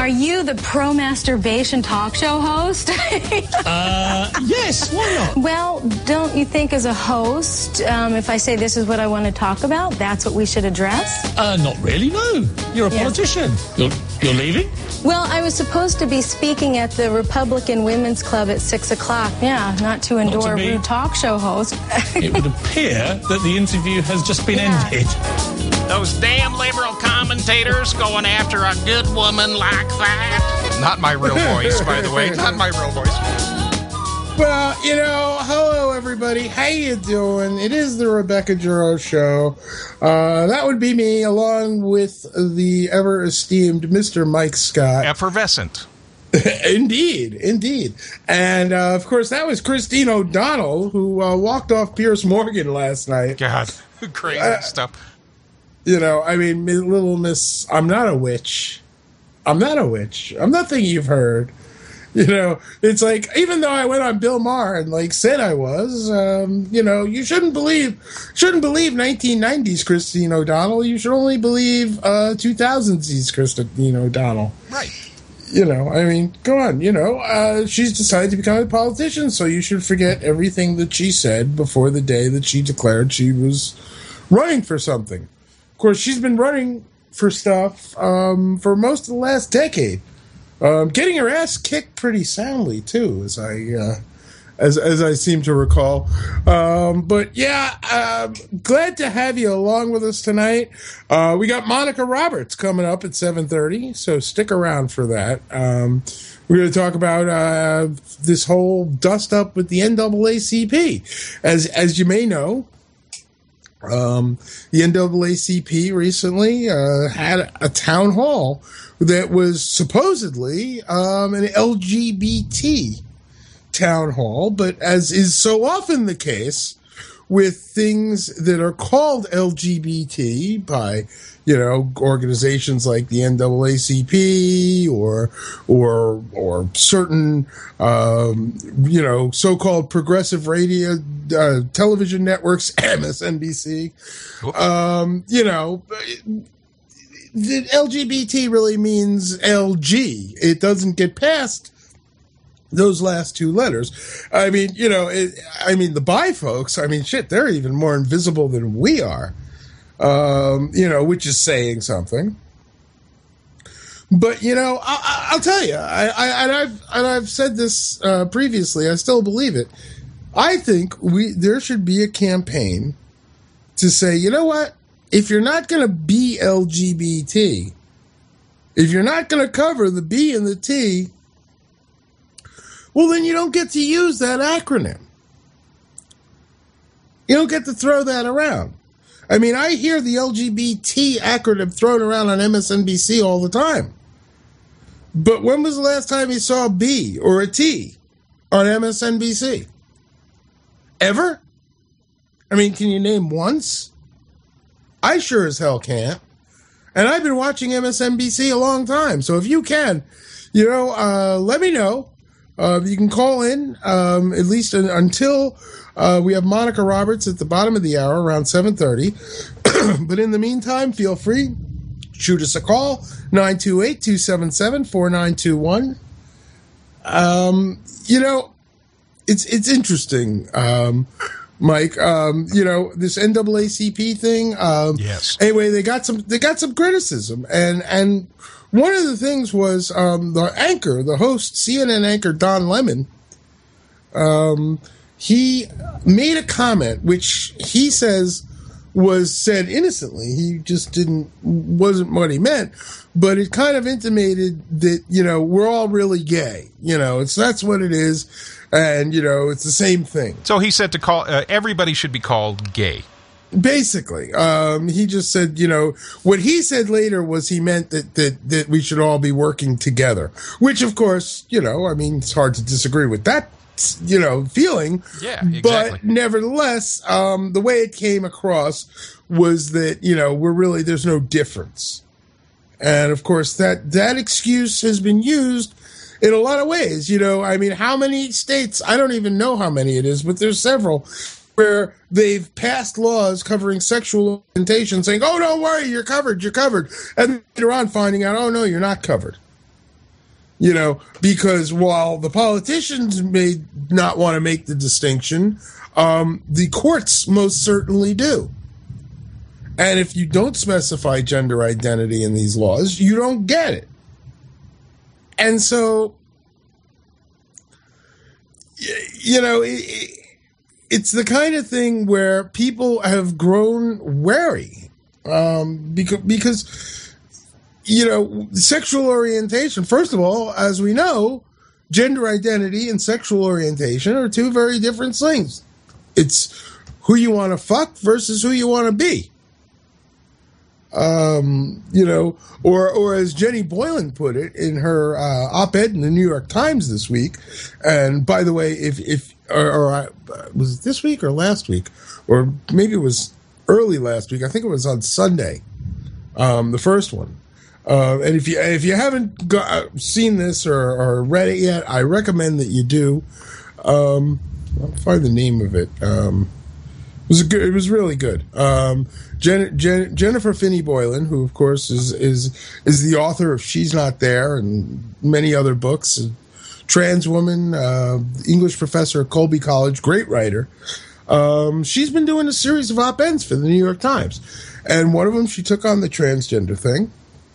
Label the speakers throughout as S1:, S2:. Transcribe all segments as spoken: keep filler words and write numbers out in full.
S1: Are you the pro-masturbation talk show host?
S2: uh, yes, why not?
S1: Well, don't you think as a host, um, if I say this is what I want to talk about, that's what we should address?
S2: Uh, not really, no. You're a
S1: Yeah.
S2: politician. You're, you're leaving?
S1: Well, I was supposed to be speaking at the Republican Women's Club at six o'clock. Yeah, not to endure
S2: to
S1: a
S2: be.
S1: rude talk show host.
S2: It would appear that the interview has just been
S1: Yeah.
S2: ended.
S3: Those damn liberal commentators going after a good woman like that. Not my real voice, by the way. Not my real voice.
S4: Well, you know, hello everybody. How you doing? It is the Rebecca Juro Show. Uh, that would be me, along with the ever-esteemed Mister Mike Scott.
S3: Effervescent.
S4: Indeed, indeed. And, uh, of course, that was Christine O'Donnell, who uh, walked off Piers Morgan last night.
S3: God, crazy
S4: Uh,
S3: stuff.
S4: You know, I mean, mi- little Miss, I'm not a witch. I'm not a witch. I'm nothing you've heard. You know, it's like, even though I went on Bill Maher and, like, said I was, um, you know, you shouldn't believe, shouldn't believe nineteen nineties Christine O'Donnell. You should only believe uh, two thousands Christine O'Donnell.
S3: Right.
S4: You know, I mean, go on, you know, uh, she's decided to become a politician, so you should forget everything that she said before the day that she declared she was running for something. Of course, she's been running for stuff um, for most of the last decade, um, getting her ass kicked pretty soundly too, as I uh, as as I seem to recall. Um, but yeah, um, glad to have you along with us tonight. Uh, we got Monica Roberts coming up at seven thirty, so stick around for that. Um, we're going to talk about uh, this whole dust up with the N double A C P, as as you may know. Um, the N double A C P recently uh, had a town hall that was supposedly um, an L G B T town hall, but as is so often the case with things that are called L G B T by, you know, organizations like the N double A C P or or or certain um, you know, so-called progressive radio uh, television networks, M S N B C. Um, you know, the L G B T really means L G. It doesn't get past those last two letters. I mean, you know, it, I mean, the bi folks, I mean, shit, they're even more invisible than we are, um, you know, which is saying something. But, you know, I, I'll tell you, I, I, and I've, and I've said this uh, previously, I still believe it. I think we, there should be a campaign to say, you know what, if you're not going to be L G B T, if you're not going to cover the B and the T, well, then you don't get to use that acronym. You don't get to throw that around. I mean, I hear the L G B T acronym thrown around on M S N B C all the time. But when was the last time you saw a B or a T on M S N B C? Ever? I mean, can you name once? I sure as hell can't. And I've been watching M S N B C a long time. So if you can, you know, uh, let me know. Uh, you can call in, um, at least un- until uh, we have Monica Roberts at the bottom of the hour, around seven thirty. But in the meantime, feel free. Shoot us a call, nine two eight, two seven seven, four nine two one. Um, you know, it's it's interesting, um, Mike. Um, you know, this N double A C P thing. Um,
S3: Yes.
S4: Anyway, they got some they got some criticism, and and one of the things was um, the anchor, the host, C N N anchor Don Lemon. Um, he made a comment which he says was said innocently. He just didn't wasn't what he meant, but it kind of intimated that, you know, we're all really gay. You know, it's that's what it is, and you know, it's the same thing.
S3: So he said to call uh, everybody should be called gay.
S4: Basically, um, he just said, you know, what he said later was he meant that, that, that we should all be working together, which of course, you know, I mean, it's hard to disagree with that, you know, feeling.
S3: Yeah, exactly.
S4: But nevertheless, um, the way it came across was that, you know, we're really, there's no difference. And of course that, that excuse has been used in a lot of ways. You know, I mean, how many states, I don't even know how many it is, but there's several where they've passed laws covering sexual orientation saying, oh, don't worry, you're covered, you're covered. And later on finding out, oh, no, you're not covered. You know, because while the politicians may not want to make the distinction, um, the courts most certainly do. And if you don't specify gender identity in these laws, you don't get it. And so, you know, it, it's the kind of thing where people have grown wary um, because, because, you know, sexual orientation, first of all, as we know, gender identity and sexual orientation are two very different things. It's who you want to fuck versus who you want to be. Um, you know, or or as Jenny Boylan put it in her uh, op-ed in the New York Times this week. And by the way, if if or, or uh, was it this week or last week, or maybe it was early last week? I think it was on Sunday, um, the first one. Uh, and if you if you haven't got, seen this or, or read it yet, I recommend that you do. Um, I'll find the name of it. Um, it was a good, it was really good. Um, Jen, Jen, Jennifer Finney Boylan, who of course is is is the author of She's Not There and many other books, a trans woman, uh, English professor at Colby College, great writer. Um, she's been doing a series of op-eds for the New York Times, and one of them she took on the transgender thing.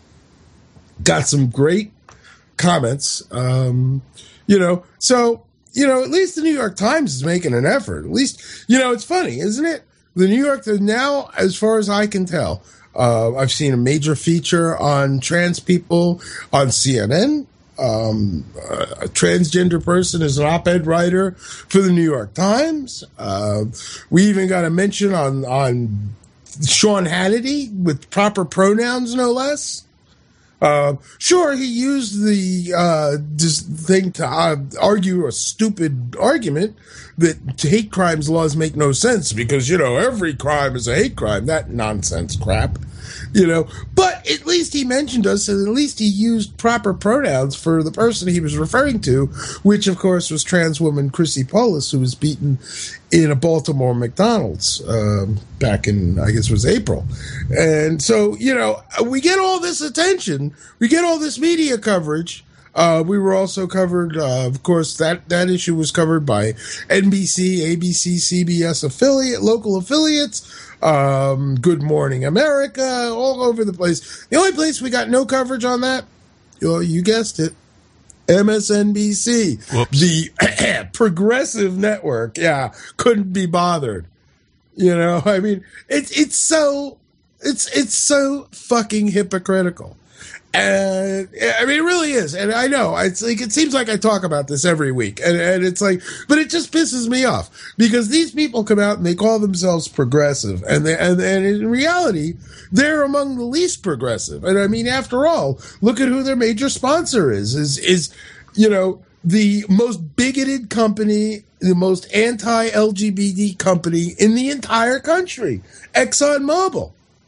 S4: Got some great comments, um, you know. So you know, at least the New York Times is making an effort. At least, you know, it's funny, isn't it? The New York, now, as far as I can tell, uh, I've seen a major feature on trans people on C N N. Um, a transgender person is an op-ed writer for the New York Times. Uh, we even got a mention on, on Sean Hannity with proper pronouns, no less. Uh, sure, he used the uh, this thing to uh, argue a stupid argument that hate crimes laws make no sense because, you know, every crime is a hate crime. That nonsense crap, you know. But at least he mentioned us, and at least he used proper pronouns for the person he was referring to, which, of course, was trans woman Chrissy Polis, who was beaten in a Baltimore McDonald's um, back in, I guess it was April. And so, you know, we get all this attention. We get all this media coverage. Uh, we were also covered, uh, of course, that, that issue was covered by N B C, A B C, C B S affiliate, local affiliates, um, Good Morning America, all over the place. The only place we got no coverage on that, well, you guessed it, M S N B C,
S3: Whoops.
S4: The progressive network. Yeah, couldn't be bothered. You know, I mean, it's it's so it's it's so fucking hypocritical. And I mean, it really is. And I know it's like, it seems like I talk about this every week, and, and it's like, but it just pisses me off because these people come out and they call themselves progressive, and they, and, and in reality, they're among the least progressive. And I mean, after all, look at who their major sponsor is, is, is, you know, the most bigoted company, the most anti-L G B T company in the entire country, ExxonMobil.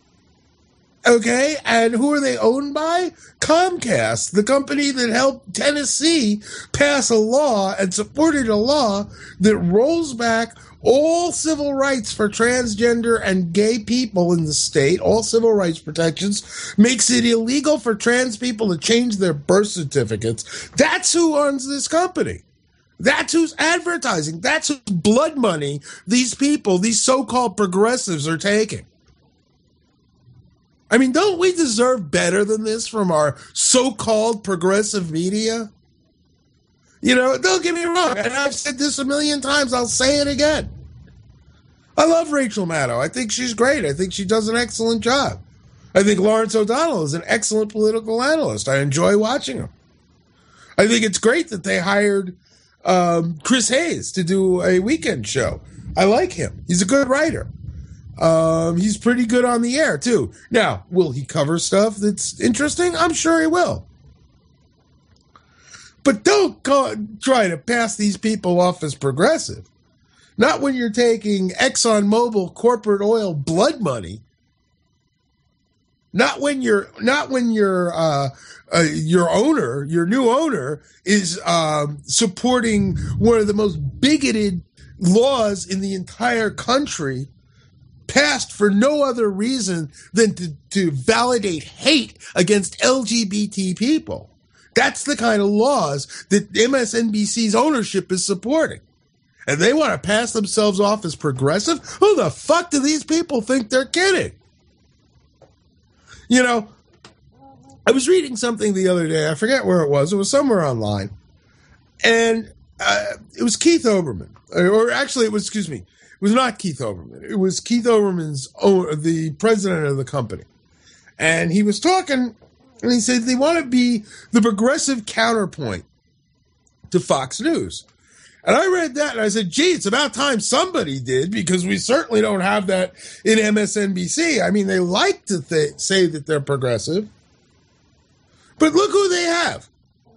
S4: Okay, and who are they owned by? Comcast, the company that helped Tennessee pass a law and supported a law that rolls back all civil rights for transgender and gay people in the state, all civil rights protections, makes it illegal for trans people to change their birth certificates. That's who owns this company. That's who's advertising. That's whose blood money these people, these so-called progressives, are taking. I mean, don't we deserve better than this from our so-called progressive media? You know, don't get me wrong, and I've said this a million times, I'll say it again. I love Rachel Maddow. I think she's great. I think she does an excellent job. I think Lawrence O'Donnell is an excellent political analyst. I enjoy watching him. I think it's great that they hired um, Chris Hayes to do a weekend show. I like him. He's a good writer. Um, he's pretty good on the air, too. Now, will he cover stuff that's interesting? I'm sure he will. But don't call, try to pass these people off as progressive. Not when you're taking ExxonMobil corporate oil blood money. Not when you're, not when your uh, uh, your owner, your new owner, is um, supporting one of the most bigoted laws in the entire country, passed for no other reason than to, to validate hate against L G B T people. That's the kind of laws that M S N B C's ownership is supporting. And they want to pass themselves off as progressive? Who the fuck do these people think they're kidding? You know, I was reading something the other day. I forget where it was. It was somewhere online. And uh, it was Keith Olbermann. Or actually, it was, excuse me, it was not Keith Olbermann. It was Keith Olbermann's own, the president of the company. And he was talking, and he said they want to be the progressive counterpoint to Fox News. And I read that, and I said, gee, it's about time somebody did, because we certainly don't have that in M S N B C. I mean, they like to th- say that they're progressive. But look who they have.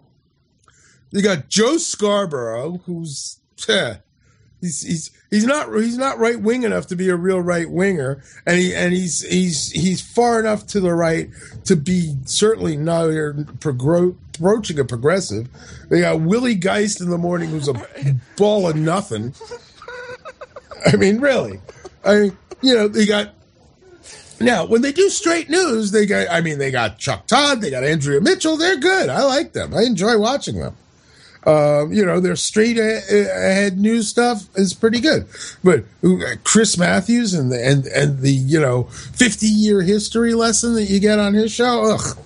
S4: They got Joe Scarborough, who's eh, he's he's he's not he's not right wing enough to be a real right winger, and he and he's he's he's far enough to the right to be certainly not progro- approaching a progressive. They got Willie Geist in the morning, who's a ball of nothing. I mean, really. I mean, you know, they got. Now, when they do straight news, they got, I mean, they got Chuck Todd, they got Andrea Mitchell. They're good. I like them. I enjoy watching them. Um, you know, their straight ahead news stuff is pretty good. But Chris Matthews and the, and, and the, you know, fifty year history lesson that you get on his show. Ugh.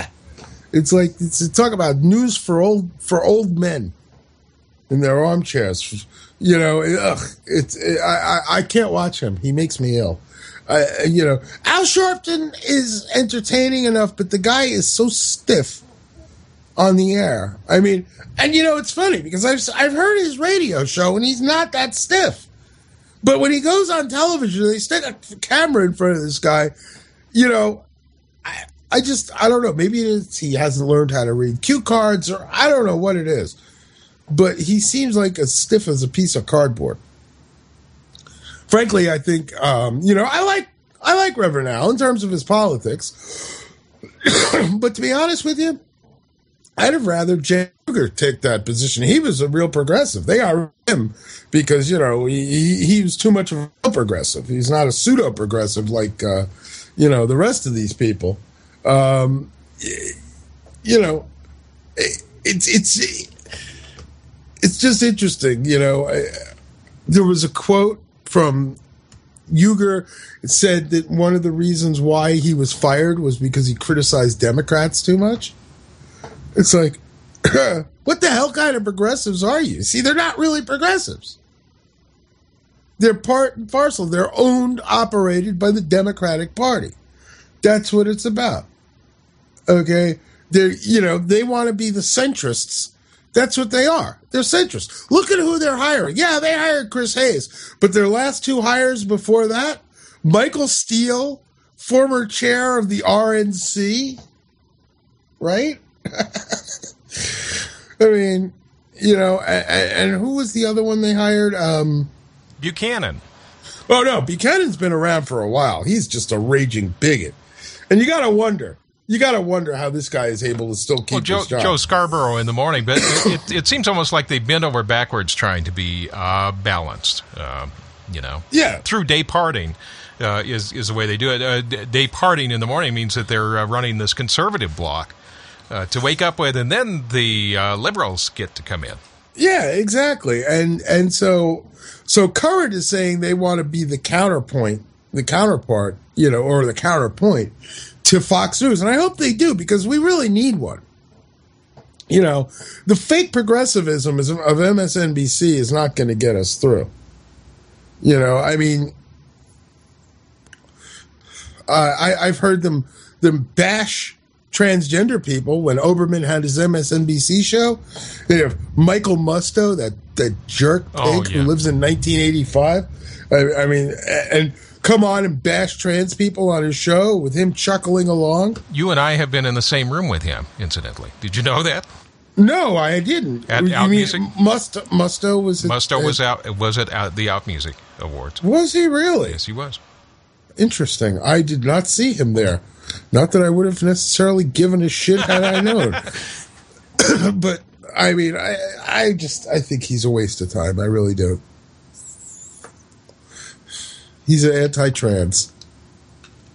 S4: It's like, it's talk about news for old, for old men in their armchairs. You know, ugh, it's, it, I, I can't watch him. He makes me ill. Uh, you know, Al Sharpton is entertaining enough, but the guy is so stiff on the air. I mean, and you know, it's funny because I've I've heard his radio show and he's not that stiff. But when he goes on television, they stick a camera in front of this guy. You know, I I just I don't know. Maybe it's he hasn't learned how to read cue cards, or I don't know what it is. But he seems like as stiff as a piece of cardboard. Frankly, I think, um, you know, I like I like Reverend Al in terms of his politics. But to be honest with you, I'd have rather Jan Kruger take that position. He was a real progressive. They are him because, you know, he, he was too much of a real progressive. He's not a pseudo-progressive like, uh, you know, the rest of these people. Um, you know, it, it's it's it's just interesting, you know. I, there was a quote from Uger. It said that one of the reasons why he was fired was because he criticized Democrats too much. It's like, what the hell kind of progressives are you? See, they're not really progressives. They're part and parcel. They're owned, operated by the Democratic Party. That's what it's about. Okay? They're, you know, they want to be the centrists. That's what they are. They're centrists. Look at who they're hiring. Yeah, they hired Chris Hayes, but their last two hires before that, Michael Steele, former chair of the R N C, right? I mean, you know, and, and who was the other one they hired? Um,
S3: Buchanan.
S4: Oh, no, Buchanan's been around for a while. He's just a raging bigot. And you got to wonder. You got to wonder how this guy is able to still keep
S3: well, Joe,
S4: his job.
S3: Joe Scarborough in the morning, but it, it, it seems almost like they bend over backwards trying to be uh, balanced, uh, you know.
S4: Yeah.
S3: Through day parting uh, is, is the way they do it. Uh, day parting in the morning means that they're uh, running this conservative block uh, to wake up with, and then the uh, liberals get to come in.
S4: Yeah, exactly. And and so so Current is saying they want to be the counterpoint, the counterpart, you know, or the counterpoint to Fox News. And I hope they do, because we really need one. You know, the fake progressivism of M S N B C is not going to get us through. You know, I mean, uh, I, I've heard them them bash transgender people when Oberman had his M S N B C show. They have Michael Musto, that, that jerk pig
S3: oh, yeah.
S4: who lives in nineteen eighty-five. I, I mean, and come on and bash trans people on his show with him chuckling along.
S3: You and I have been in the same room with him, incidentally. Did you know that?
S4: No, I didn't.
S3: At
S4: you
S3: Out
S4: mean
S3: Music?
S4: Musto, Musto was at,
S3: Musto was out. Was at out, the Out Music Awards.
S4: Was he really?
S3: Yes, he was.
S4: Interesting. I did not see him there. Not that I would have necessarily given a shit had I known. But I mean, I, I just I think he's a waste of time. I really do. He's an anti-trans.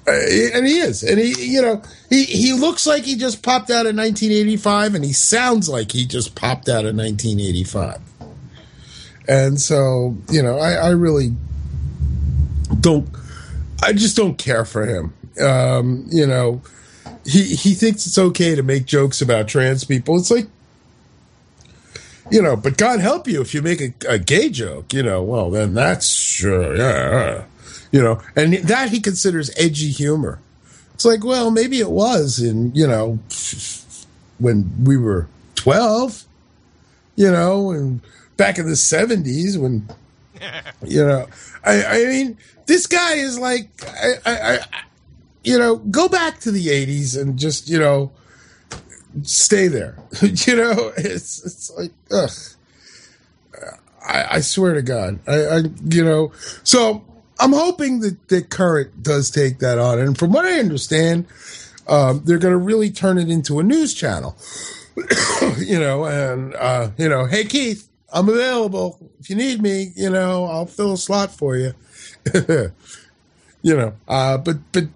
S4: Uh, and he is. And he, you know, he, he looks like he just popped out of nineteen eighty-five, and he sounds like he just popped out of nineteen eighty-five. And so, you know, I, I really don't, I just don't care for him. Um, you know, he, he thinks it's okay to make jokes about trans people. It's like, you know, but God help you if you make a, a gay joke, you know, well, then that's sure, yeah, you know, and that he considers edgy humor. It's like, well, maybe it was in, you know, when we were twelve, you know, and back in the seventies when, you know, I, I mean, this guy is like, I, I, I, you know, go back to the eighties and just, you know, stay there. You know, it's it's like, ugh. I, I swear to God, I, I, you know, so I'm hoping that, that Current does take that on. And from what I understand, um, they're going to really turn it into a news channel, you know, and, uh, you know, hey, Keith, I'm available. If you need me, you know, I'll fill a slot for you, you know, uh, but, but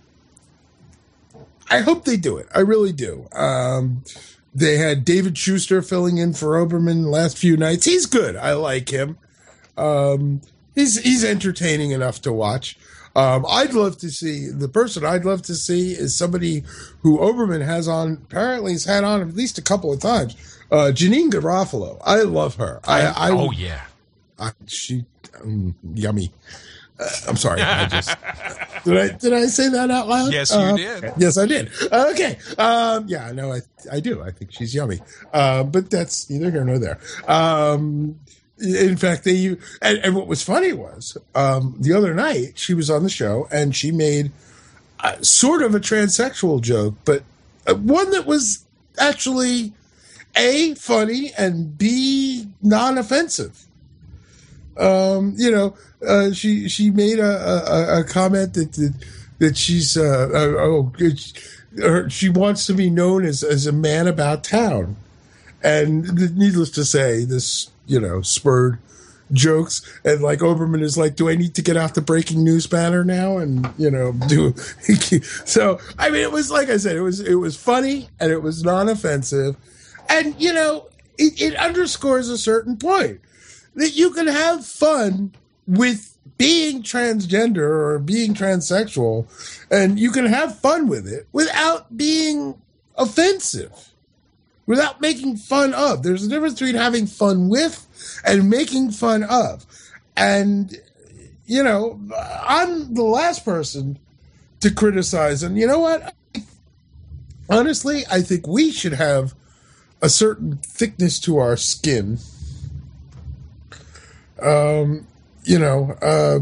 S4: I hope they do it. I really do. Um, They had David Schuster filling in for Oberman the last few nights. He's good. I like him. Um, he's he's entertaining enough to watch. Um, I'd love to see, the person I'd love to see is somebody who Oberman has on, apparently he's had on at least a couple of times, uh, Janine Garofalo. I love her. I, I
S3: Oh, yeah.
S4: I, she, um, yummy. Uh, I'm sorry. I just did I did I say that out loud?
S3: Yes, you
S4: uh,
S3: did.
S4: Yes, I did. Okay. Um, yeah, I know. I I do. I think she's yummy. Uh, but that's neither here nor there. Um, in fact, they and, and what was funny was um, the other night she was on the show and she made uh, sort of a transsexual joke, but uh, one that was actually A, funny, and B, non-offensive. Um, you know, uh, she she made a, a, a comment that that, that she's uh, uh, oh her, she wants to be known as as a man about town, and needless to say, this you know spurred jokes, and like Oberman is like, do I need to get out the breaking news banner now and you know do so? I mean, it was like I said, it was it was funny and it was non-offensive, and you know it, it underscores a certain point. That you can have fun with being transgender or being transsexual, and you can have fun with it without being offensive, without making fun of. There's a difference between having fun with and making fun of. And, you know, I'm the last person to criticize. And you know what? Honestly, I think we should have a certain thickness to our skin. Um, you know, uh,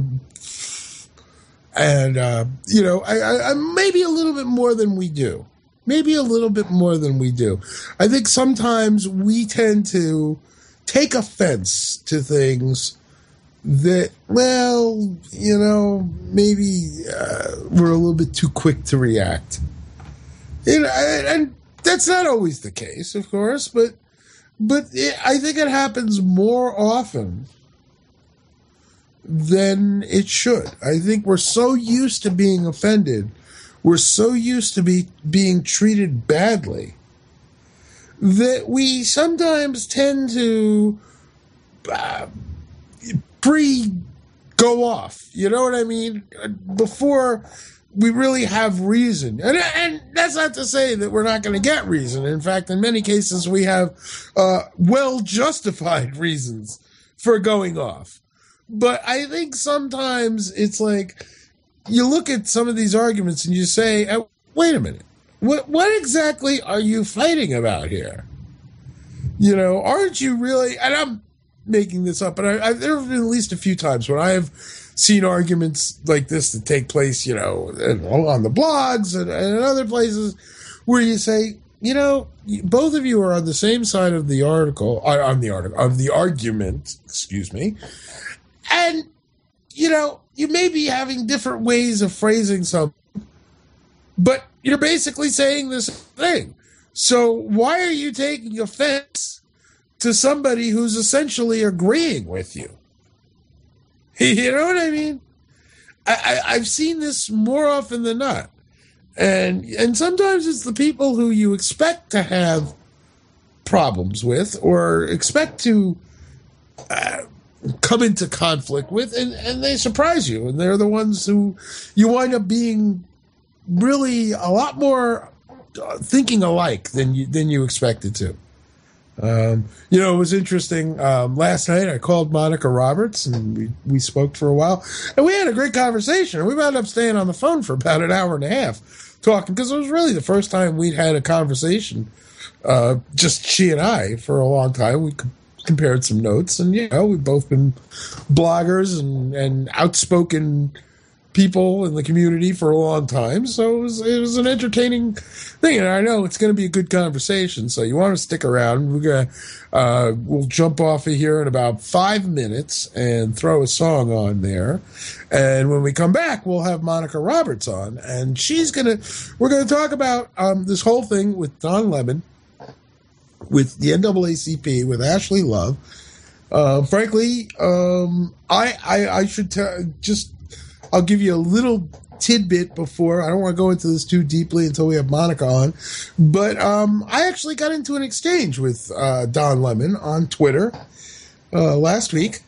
S4: and, uh, you know, I, I, I maybe a little bit more than we do. Maybe a little bit more than we do. I think sometimes we tend to take offense to things that, well, you know, maybe uh, we're a little bit too quick to react. You know, and, and that's not always the case, of course, but, but it, I think it happens more often than it should. I think we're so used to being offended, we're so used to be being treated badly, that we sometimes tend to uh, pre go off. You know what I mean? Before we really have reason. And, and that's not to say that we're not going to get reason. In fact, in many cases, we have uh, well-justified reasons for going off. But I think sometimes it's like you look at some of these arguments and you say, oh, wait a minute, what what exactly are you fighting about here? You know, aren't you really, and I'm making this up, but I, I, there have been at least a few times when I have seen arguments like this that take place, you know, on the blogs and, and other places where you say, you know, both of you are on the same side of the article, on the article, of the argument, excuse me. And, you know, you may be having different ways of phrasing something, but you're basically saying this thing. So why are you taking offense to somebody who's essentially agreeing with you? You know what I mean? I, I, I've seen this more often than not. And and sometimes it's the people who you expect to have problems with or expect to uh, come into conflict with, and, and they surprise you. And they're the ones who you wind up being really a lot more thinking alike than you, than you expected to. Um, you know, it was interesting. Um, last night I called Monica Roberts and we, we spoke for a while and we had a great conversation. We wound up staying on the phone for about an hour and a half talking because it was really the first time we'd had a conversation, uh, just she and I for a long time. We com- compared some notes and, you know, we've both been bloggers and, and outspoken people in the community for a long time, so it was it was an entertaining thing, and I know it's going to be a good conversation. So you want to stick around. We're gonna uh, we'll jump off of here in about five minutes and throw a song on there, and when we come back, we'll have Monica Roberts on, and she's gonna we're gonna talk about um, this whole thing with Don Lemon, with the N double A C P, with Ashley Love. Uh, frankly, um, I, I I should t- just. I'll give you a little tidbit before. I don't want to go into this too deeply until we have Monica on. But um, I actually got into an exchange with uh, Don Lemon on Twitter uh, last week.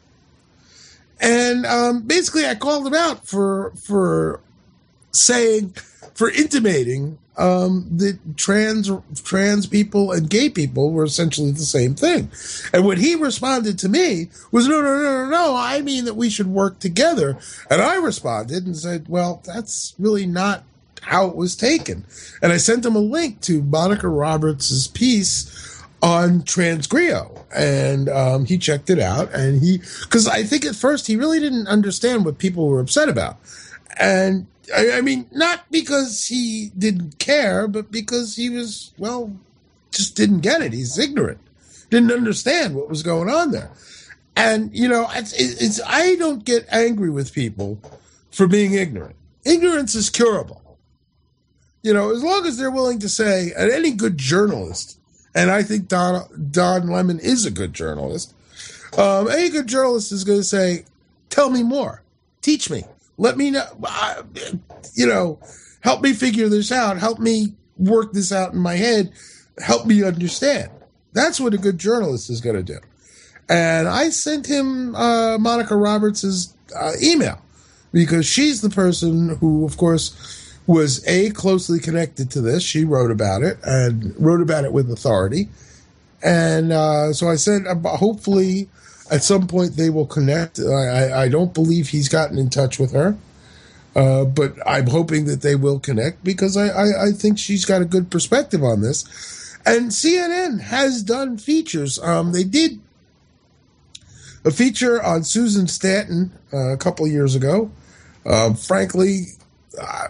S4: And um, basically I called him out for for saying, for intimating um, that trans trans people and gay people were essentially the same thing. And what he responded to me was, no, no, no, no, no, I mean that we should work together. And I responded and said, well, that's really not how it was taken. And I sent him a link to Monica Roberts' piece on Transgrio. And um, he checked it out. And he, because I think at first he really didn't understand what people were upset about. And I, I mean, not because he didn't care, but because he was, well, just didn't get it. He's ignorant. Didn't understand what was going on there. And, you know, it's, it's I don't get angry with people for being ignorant. Ignorance is curable. You know, as long as they're willing to say, and any good journalist, and I think Don, Don Lemon is a good journalist, um, any good journalist is going to say, tell me more. Teach me. Let me know, uh, you know, help me figure this out. Help me work this out in my head. Help me understand. That's what a good journalist is going to do. And I sent him uh, Monica Roberts' uh, email because she's the person who, of course, was A, closely connected to this. She wrote about it and wrote about it with authority. And uh, so I said, uh, hopefully at some point they will connect. I, I don't believe he's gotten in touch with her, uh, but I'm hoping that they will connect because I, I, I think she's got a good perspective on this. And C N N has done features. Um, they did a feature on Susan Stanton uh, a couple of years ago. Uh, frankly, uh,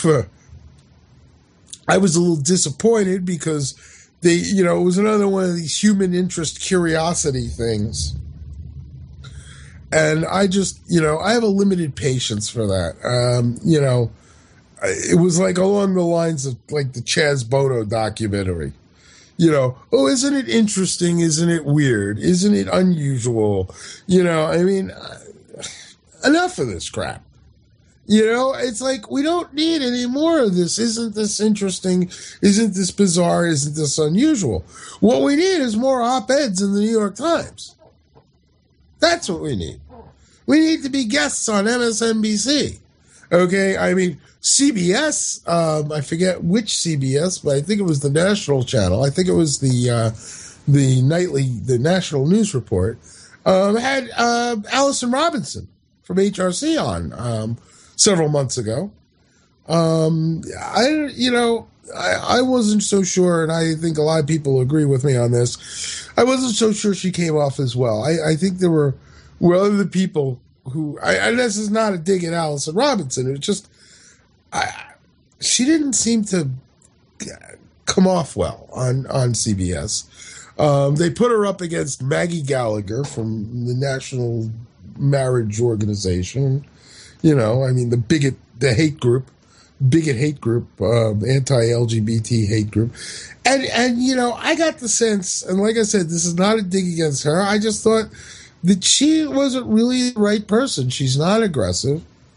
S4: I was a little disappointed because they, you know, it was another one of these human interest curiosity things. And I just, you know, I have a limited patience for that. Um, you know, it was like along the lines of like the Chaz Bono documentary. You know, oh, isn't it interesting? Isn't it weird? Isn't it unusual? You know, I mean, enough of this crap. You know, it's like we don't need any more of this. Isn't this interesting? Isn't this bizarre? Isn't this unusual? What we need is more op-eds in the New York Times. That's what we need. We need to be guests on M S N B C. Okay, I mean, C B S, um, I forget which C B S, but I think it was the National Channel. I think it was the uh, the nightly, the National News Report, um, had uh, Allison Robinson from H R C on um, several months ago. Um, I, you know, I, I wasn't so sure, and I think a lot of people agree with me on this. I wasn't so sure she came off as well. I, I think there were, were other people who, I, and this is not a dig at Allison Robinson. It was just, I, she didn't seem to come off well on, on C B S. Um, they put her up against Maggie Gallagher from the National Marriage Organization. You know, I mean, the bigot, the hate group, bigot hate group, uh, anti-L G B T hate group. And, and, you know, I got the sense, and like I said, this is not a dig against her. I just thought that she wasn't really the right person. She's not aggressive.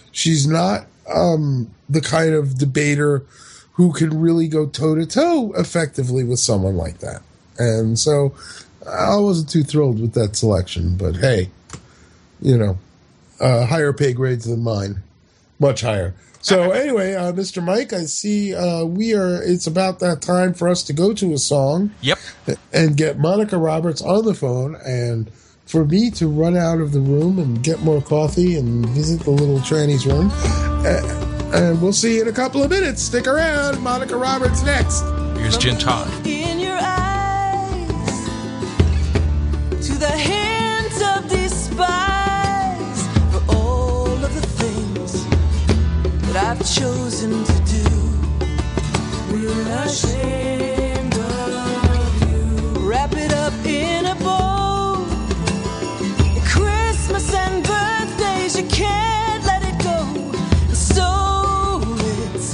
S4: she's not um, the kind of debater who can really go toe-to-toe effectively with someone like that. And so I wasn't too thrilled with that selection. But hey, you know, uh, higher pay grades than mine. Much higher. So anyway, uh, Mister Mike, I see uh, we are. It's about that time for us to go to a song.
S3: Yep.
S4: And get Monica Roberts on the phone, and for me to run out of the room and get more coffee and visit the little tranny's room. Uh, and we'll see you in a couple of minutes. Stick around. Monica Roberts next.
S3: Here's Jen Todd.
S5: In your eyes, to the hint of despise for all of the things that I've chosen to do. We're ashamed of you. Wrap it up in a bow. Christmas and birthdays, you can't let it go. So it's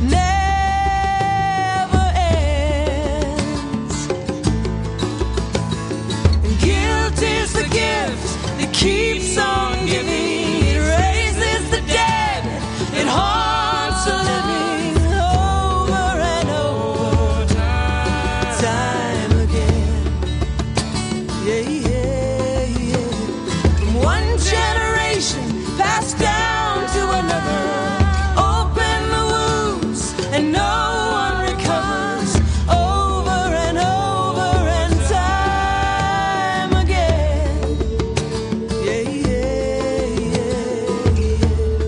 S5: never ends. And guilt is the gift that keeps on giving. It raises the dead. It haunts the living over and over, time again. Yeah, yeah, yeah. From one generation passed down to another. Open the wounds and no one recovers. Over and over and time again. Yeah, yeah, yeah, yeah.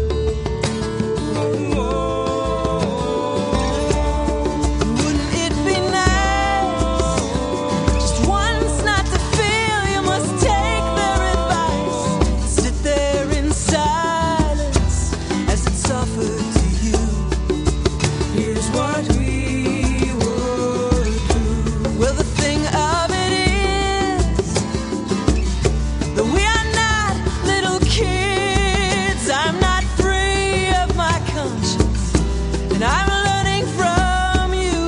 S5: Wouldn't it be nice just once not to feel you must take their advice? Sit there in silence as it's offered to you. Here's what we would do. Well, the thing of it is that we are not little kids. I'm not free of my conscience, and I'm learning from you.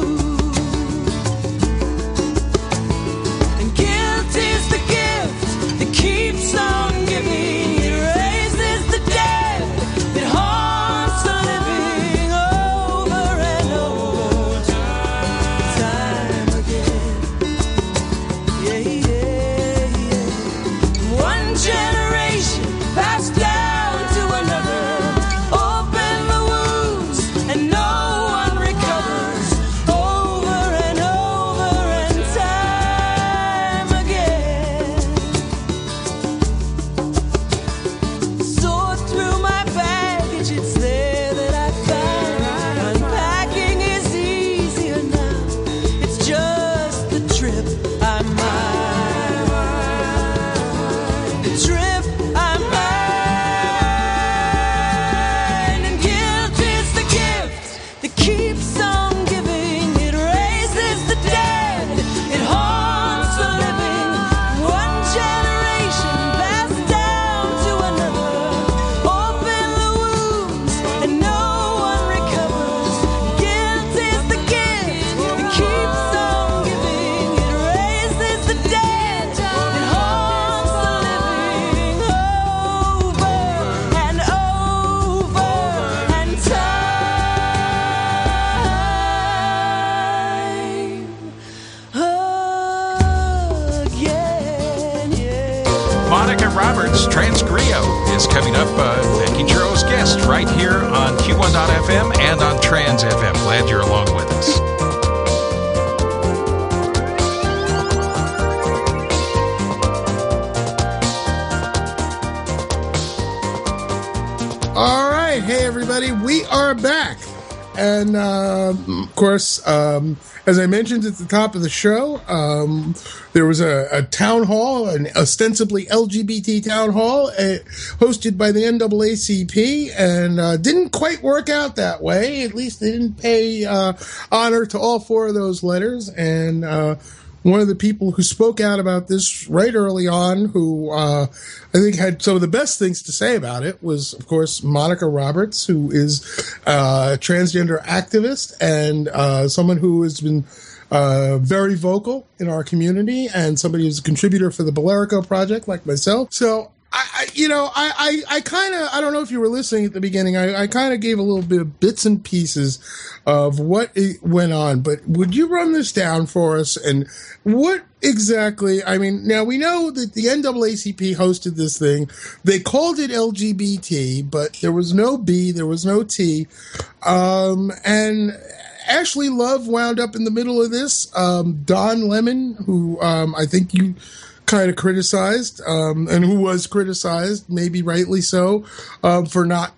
S5: And guilt is the gift that keeps on giving. It raises the dead. It haunts the living over and over, time again. Yeah, yeah, yeah. One generation passed down to another. Open the wounds and no one recovers. Over and over and time again. Sort through my baggage, it's there that I find. Unpacking is easier now. It's just the trip I mind. The trip I mind. And guilt is the gift that keeps on giving. It raises the dead. It haunts the living. One generation passed down to another. Open the wounds and no one recovers. Guilt is the gift that keeps on giving. It raises the dead. It haunts the living over and over and time again. Yeah.
S3: Monica Roberts, Transgrio, is coming up. Uh, Becky Giro's guest right here on Q one dot F M and on Trans F M. Glad you're along with us.
S4: All right. Hey, everybody. We are back. And, uh, of course, um, as I mentioned at the top of the show, um, there was a, a town hall, an ostensibly L G B T town hall, uh, hosted by the N double A C P, and uh, didn't quite work out that way. At least they didn't pay uh, honor to all four of those letters. And uh, one of the people who spoke out about this right early on, who uh, I think had some of the best things to say about it, was, of course, Monica Roberts, who is uh, a transgender activist and uh, someone who has been uh, very vocal in our community and somebody who's a contributor for the Bellerico Project, like myself. So I, I you know, I, I, I kind of, I don't know if you were listening at the beginning. I, I kind of gave a little bit of bits and pieces of what it went on, but would you run this down for us? And what exactly, I mean, now we know that the N double A C P hosted this thing. They called it L G B T, but there was no B, there was no T. Um, and Ashley Love wound up in the middle of this. Um, Don Lemon, who um, I think you kind of criticized, um, and who was criticized, maybe rightly so, um, for not,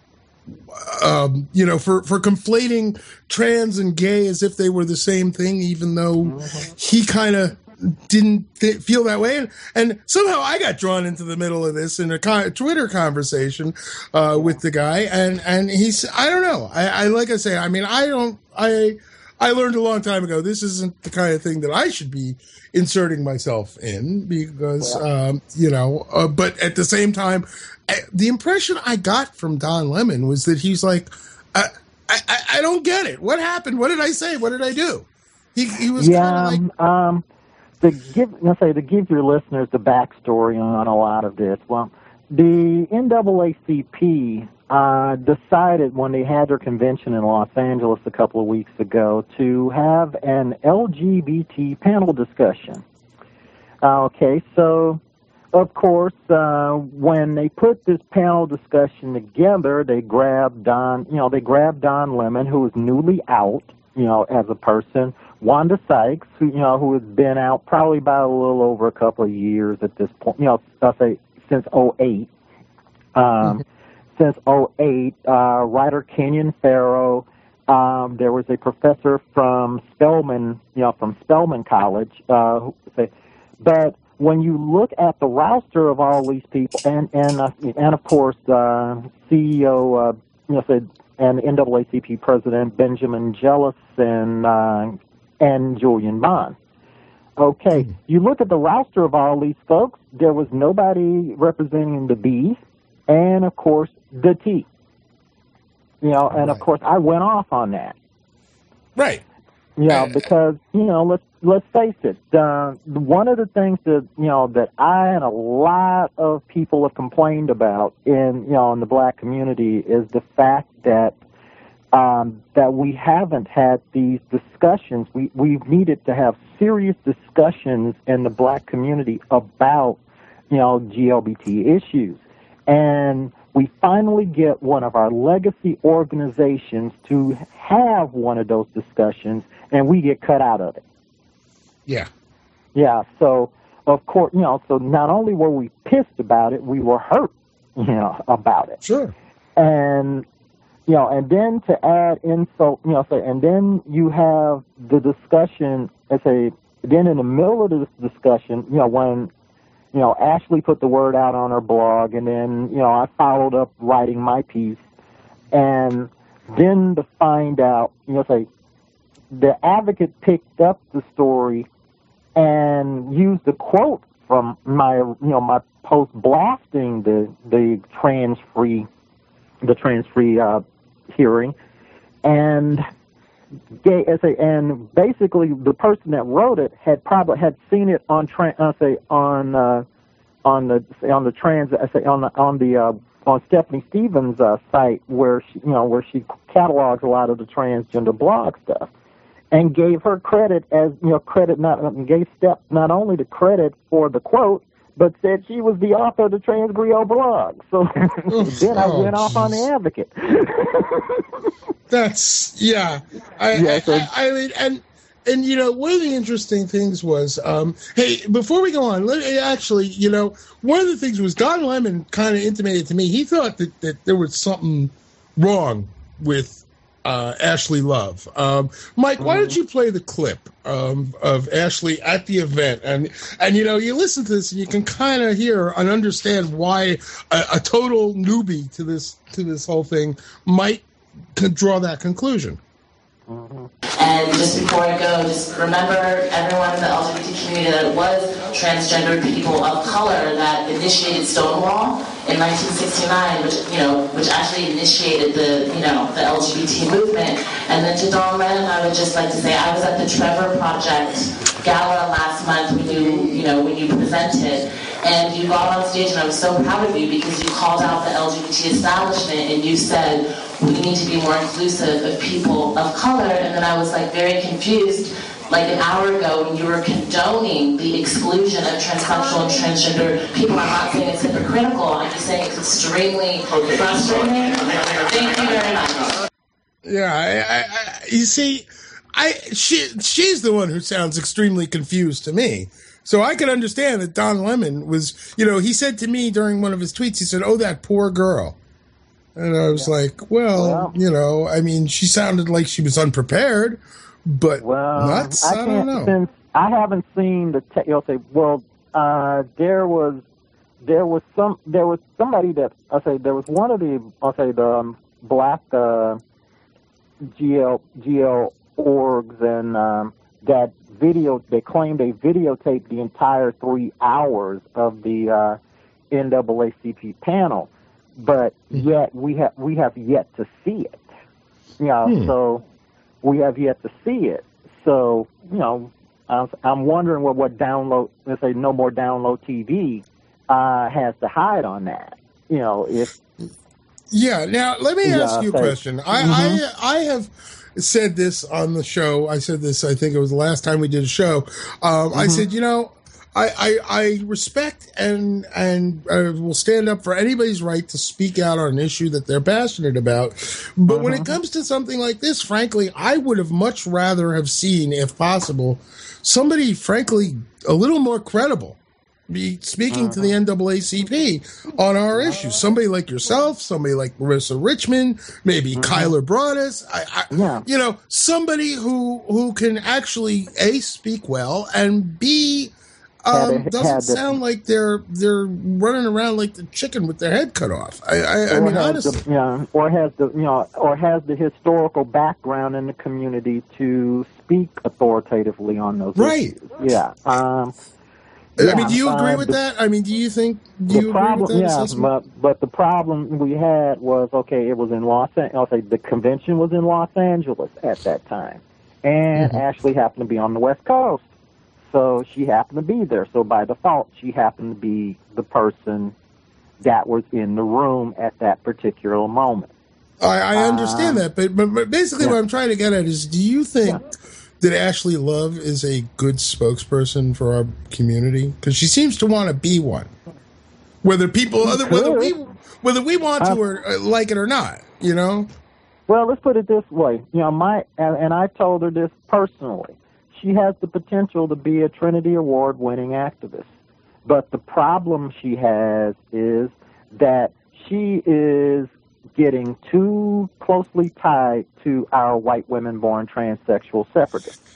S4: um, you know, for, for conflating trans and gay as if they were the same thing, even though mm-hmm. he kind of didn't th- feel that way. And, and somehow I got drawn into the middle of this in a con- Twitter conversation uh, with the guy. And, and he's, I don't know. I, I, like I say, I mean, I don't, I, I learned a long time ago, this isn't the kind of thing that I should be inserting myself in because, yeah. um, you know, uh, but at the same time, I, the impression I got from Don Lemon was that he's like, I, I, I don't get it. What happened? What did I say? What did I do? He, he was
S6: yeah,
S4: kind of like,
S6: um, to give, let's say, to give your listeners the backstory on a lot of this. Well, the N double A C P uh, decided when they had their convention in Los Angeles a couple of weeks ago to have an L G B T panel discussion. Uh, okay, so of course, uh, when they put this panel discussion together, they grabbed Don, you know, they grabbed Don Lemon, who was newly out, you know, as a person. Wanda Sykes, who, you know, who has been out probably about a little over a couple of years at this point, you know, I'll say since oh eight. Um, mm-hmm. Since oh eight, uh, writer Kenyon Farrow, um, there was a professor from Spelman, you know, from Spelman College, uh, who say, but when you look at the roster of all these people, and and uh, and of course, uh, C E O, uh, you know, said, and N double A C P President Benjamin Jealous and uh, and Julian Bond. Okay, mm-hmm. You look at the roster of all these folks. There was nobody representing the B, and of course the T. You know, and right. Of course I went off on that.
S4: Right.
S6: You know, because, you know, let's let's face it. Uh, one of the things that, you know, that I and a lot of people have complained about in, you know, in the black community is the fact that um, that we haven't had these discussions. We we've needed to have serious discussions in the black community about, you know, G L B T issues, and we finally get one of our legacy organizations to have one of those discussions, and we get cut out of it.
S4: Yeah.
S6: Yeah, so, of course, you know, so not only were we pissed about it, we were hurt, you know, about it.
S4: Sure.
S6: And, you know, and then to add insult, you know, so, and then you have the discussion, let's say, then in the middle of this discussion, you know, when, you know, Ashley put the word out on her blog, and then, you know, I followed up writing my piece, and then to find out, you know, say, the Advocate picked up the story and used the quote from my, you know, my post blasting the the trans free, the trans free uh, hearing, and gay, say, and basically the person that wrote it had probably had seen it on tra- uh, say on uh, on the say, on the trans uh, say on the on the uh, on Stephanie Stevens' uh, site where she, you know, where she catalogs a lot of the transgender blog stuff, and gave her credit as, you know, credit not gave Steph not only the credit for the quote, but said she was the author of the Trans Griot blog. So then I
S4: oh,
S6: went off
S4: geez.
S6: on the Advocate.
S4: That's, yeah. I,
S6: yeah so,
S4: I, I, I mean, and, and, you know, one of the interesting things was, um, hey, before we go on, let me actually, you know, one of the things was Don Lemon kind of intimated to me, he thought that, that there was something wrong with uh, Ashley Love. Um, Mike, why don't you play the clip um, of Ashley at the event? And, and, you know, you listen to this and you can kind of hear and understand why a, a total newbie to this, to this whole thing might could draw that conclusion.
S7: Mm-hmm. And just before I go, just remember everyone in the L G B T community that it was transgender people of color that initiated Stonewall in nineteen sixty-nine, which, you know, which actually initiated the, you know, the L G B T movement. And then to Don Lemon, I would just like to say I was at the Trevor Project Gala last month when you, you know, when you presented. And you got on stage, and I was so proud of you because you called out the L G B T establishment, and you said, we need to be more inclusive of people of color. And then I was like very confused, like an hour ago, when you were condoning the exclusion of transsexual and transgender people. I'm not saying it's hypocritical, I'm just saying it's extremely frustrating. Thank you very much.
S4: Yeah, I, I, I, you see, I she she's the one who sounds extremely confused to me. So I could understand that Don Lemon was, you know, he said to me during one of his tweets, he said, "Oh, that poor girl." And I was yeah. like, well, well, you know, I mean, she sounded like she was unprepared, but
S6: well,
S4: nuts, I,
S6: I
S4: don't know.
S6: Since I haven't seen the, te- you'll say, well, uh, there was, there was some, there was somebody that, I'll say, there was one of the, I'll say, the um, black uh, G L, G L orgs and um, that video, they claimed they videotaped the entire three hours of the uh, N double A C P panel. But yet we have we have yet to see it, you know. Hmm. So we have yet to see it. So you know, I'm, I'm wondering what what download. Let's say No More Download T V uh, has to hide on that. You know, if
S4: yeah. Now let me ask
S6: yeah,
S4: you a
S6: so,
S4: question. I,
S6: mm-hmm.
S4: I I have said this on the show. I said this. I think it was the last time we did a show. Um, mm-hmm. I said, you know. I, I, I respect and and uh, will stand up for anybody's right to speak out on an issue that they're passionate about. But uh-huh. when it comes to something like this, frankly, I would have much rather have seen, if possible, somebody, frankly, a little more credible be speaking uh-huh. to the N double A C P on our issue. Somebody like yourself, somebody like Marissa Richmond, maybe uh-huh. Kyler Broadus. I, I, yeah. You know, somebody who who can actually, A, speak well, and B, Um, it, doesn't sound the, like they're they're running around like the chicken with their head cut off. I, I, I mean, honestly,
S6: the, yeah, or has the you know, or has the historical background in the community to speak authoritatively on those
S4: right.
S6: issues. Yeah. Um,
S4: I
S6: yeah,
S4: mean, do you agree
S6: uh,
S4: with
S6: the,
S4: that? I mean, do you think do you
S6: problem,
S4: agree with that
S6: yeah,
S4: assessment?
S6: But, but the problem we had was okay. It was in Los Angeles. I'll say the convention was in Los Angeles at that time, and mm-hmm. Ashley happened to be on the West Coast. So she happened to be there. So by default, she happened to be the person that was in the room at that particular moment.
S4: I, I understand um, that, but, but, but basically yeah. what I'm trying to get at is, do you think yeah. that Ashley Love is a good spokesperson for our community? Because she seems to want to be one, whether people, other, whether we, whether we want to or uh, like it or not. You know.
S6: Well, let's put it this way. You know, my and, and I told her this personally. She has the potential to be a Trinity Award-winning activist. But the problem she has is that she is getting too closely tied to our white women-born transsexual separatists.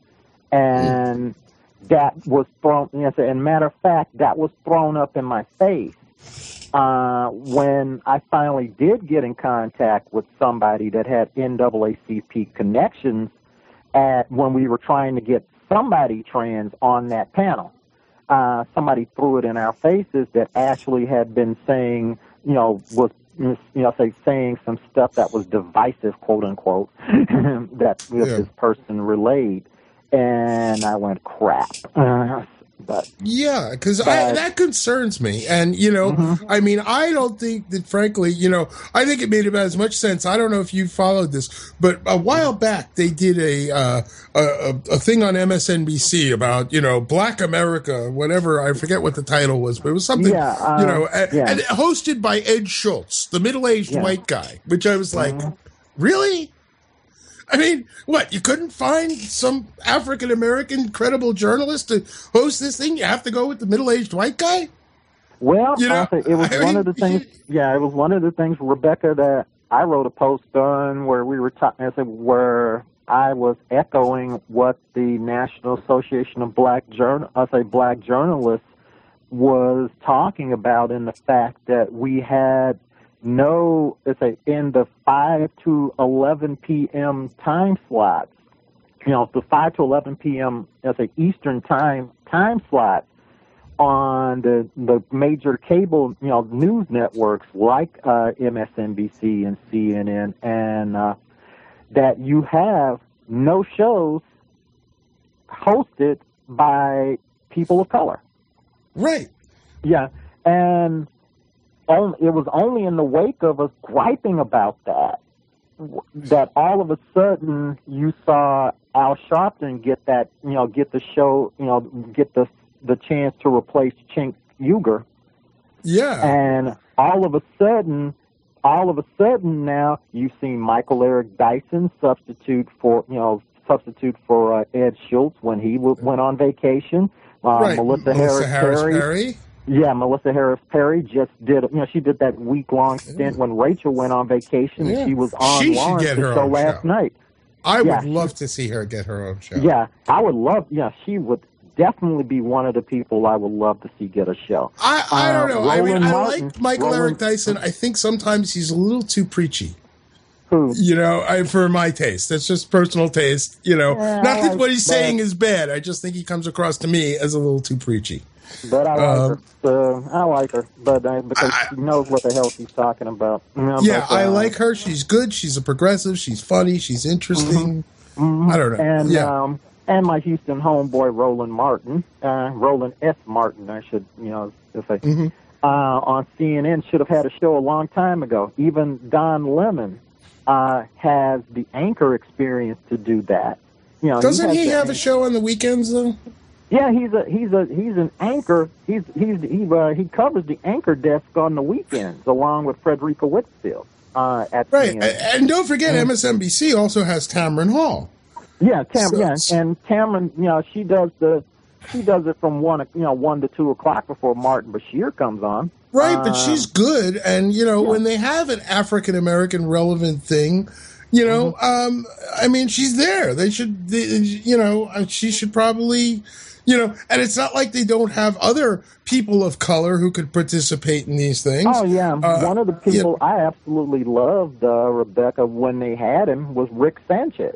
S6: And that was thrown, yes, and matter of fact, that was thrown up in my face uh, when I finally did get in contact with somebody that had N double A C P connections at when we were trying to get somebody trans on that panel. Uh, somebody threw it in our faces that Ashley had been saying, you know, was, you know, say saying some stuff that was divisive, quote unquote, that you know, yeah. this person relayed. And I went, crap. Uh, but
S4: yeah, because that concerns me. And, you know, mm-hmm. I mean, I don't think that, frankly, you know, I think it made about as much sense. I don't know if you followed this, but a while back they did a, uh, a, a thing on M S N B C about, you know, Black America, whatever. I forget what the title was, but it was something,
S6: yeah, uh,
S4: you know, and,
S6: yeah.
S4: and hosted by Ed Schultz, the middle-aged
S6: yeah.
S4: white guy, which I was like, mm-hmm. really? I mean, what, you couldn't find some African-American credible journalist to host this thing? You have to go with the middle-aged white guy?
S6: Well,
S4: you know,
S6: it was
S4: I
S6: one
S4: mean,
S6: of the things, yeah, it was one of the things, Rebecca, that I wrote a post on where we were talking, where I was echoing what the National Association of Black Journal, I say Black Journalists was talking about, in the fact that we had no, let's say, in the five to eleven p.m. time slots, you know, the five to eleven p.m., let's say, Eastern time time slots on the the major cable, you know, news networks like uh, M S N B C and C N N, and uh, that you have no shows hosted by people of color.
S4: Right.
S6: Yeah, and on, it was only in the wake of us griping about that that all of a sudden you saw Al Sharpton get that, you know, get the show, you know, get the the chance to replace Cenk Uygur.
S4: Yeah.
S6: And all of a sudden, all of a sudden now you've seen Michael Eric Dyson substitute for, you know, substitute for uh, Ed Schultz when he w- went on vacation. Uh,
S4: right.
S6: Melissa,
S4: Melissa
S6: Harris,
S4: Harris
S6: Perry.
S4: Perry.
S6: Yeah, Melissa Harris Perry just did, you know, she did that week long stint when Rachel went on vacation,
S4: Yeah.
S6: and she was on
S4: She should
S6: Lawrence
S4: get her
S6: show
S4: own
S6: last
S4: show.
S6: night.
S4: I
S6: Yeah,
S4: would love to see her get her own show.
S6: Yeah, I would love. Yeah, she would definitely be one of the people I would love to see get a show.
S4: I, I don't
S6: Uh,
S4: know. I mean,
S6: Roland
S4: I
S6: Martin-
S4: like Michael
S6: Roland-
S4: Eric Dyson. I think sometimes he's a little too preachy.
S6: Who?
S4: You know, I, for my taste. That's just personal taste. You know,
S6: Yeah,
S4: not
S6: I
S4: that
S6: like
S4: what he's
S6: that.
S4: saying is bad. I just think he comes across to me as a little too preachy.
S6: But I like
S4: Um,
S6: her. So I like her, but uh, because she knows what the hell she's talking about. You know,
S4: Yeah,
S6: but,
S4: I
S6: uh,
S4: like her. She's good. She's a progressive. She's funny. She's interesting. I don't know.
S6: And
S4: yeah.
S6: um, and my Houston homeboy Roland Martin, uh, Roland S. Martin, I should, you know, if I
S4: Mm-hmm.
S6: uh, on C N N should have had a show a long time ago. Even Don Lemon uh, has the anchor experience to do that. You know,
S4: Doesn't
S6: has
S4: he
S6: the
S4: have a
S6: anchor-
S4: show on the weekends though?
S6: Yeah, he's a he's a he's an anchor. He's he's he uh, he covers the anchor desk on the weekends along with Frederica Whitfield uh, at
S4: Right.
S6: C N N.
S4: A- And don't forget, M S N B C also has Tamron Hall.
S6: Yeah, Tam,
S4: So-
S6: yeah, and Tamron, you know, she does the she does it from one, you know, one to two o'clock before Martin Bashir comes on.
S4: Right, but
S6: Um,
S4: she's good. And, you know,
S6: yeah.
S4: when they have an African American relevant thing, you know,
S6: Mm-hmm.
S4: um, I mean, she's there. They should, they, you know, uh, she should probably, you know, and it's not like they don't have other people of color who could participate in these things.
S6: Oh yeah,
S4: Uh,
S6: one of the
S4: yeah.
S6: people I absolutely loved, uh, Rebecca, when they had him was Rick Sanchez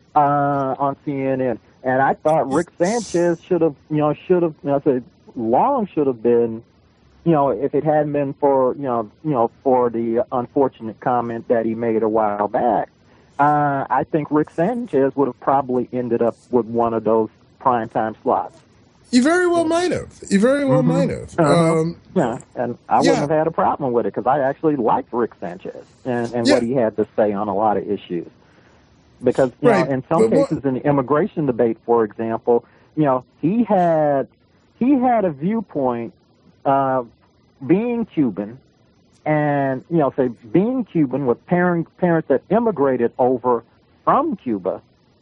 S6: uh, on C N N, and I thought Rick Sanchez should have, you know, should have, you know, I said long should have been, you know, if it hadn't been for, you know, you know, for the unfortunate comment that he made a while back. Uh, I think Rick Sanchez would have probably ended up with one of those primetime slots.
S4: You very well might have. You very well might have.
S6: Uh-huh.
S4: Um,
S6: Yeah, and I
S4: Yeah.
S6: wouldn't have had a problem with it because I actually liked Rick Sanchez and, and
S4: Yeah.
S6: what he had to say on a lot of issues. Because you
S4: Right,
S6: know, in some
S4: but what-
S6: cases, in the immigration debate, for example, you know, he had he had a viewpoint, uh, being Cuban, and you know, say being Cuban with parent, parents that immigrated over from Cuba,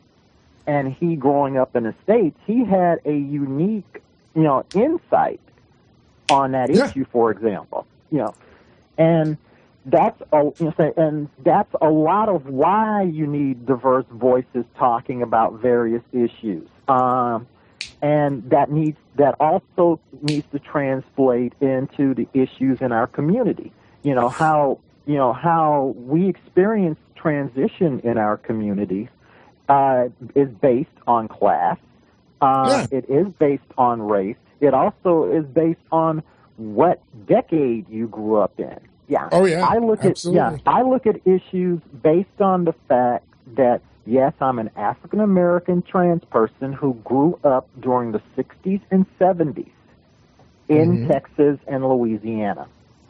S6: and he growing up in the States, he had a unique, you know, insight on that
S4: Yeah.
S6: issue, for example, you know, and that's a, you know, say, and that's a lot of why you need diverse voices talking about various issues, um, and that needs that also needs to translate into the issues in our community. You know how you know how we experience transition in our communities uh, is based on class. Uh,
S4: Yeah.
S6: It is based on race. It also is based on what decade you grew up in. Yeah.
S4: Oh, yeah.
S6: I look
S4: Absolutely.
S6: at yeah. I look at issues based on the fact that yes, I'm an African American trans person who grew up during the sixties and seventies in
S4: Mm-hmm.
S6: Texas and Louisiana.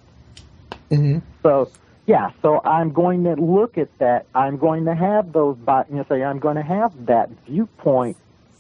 S4: mhm.
S6: So, yeah, so I'm going to look at that. I'm going to have those, bi- you know, say I'm going to have that viewpoint,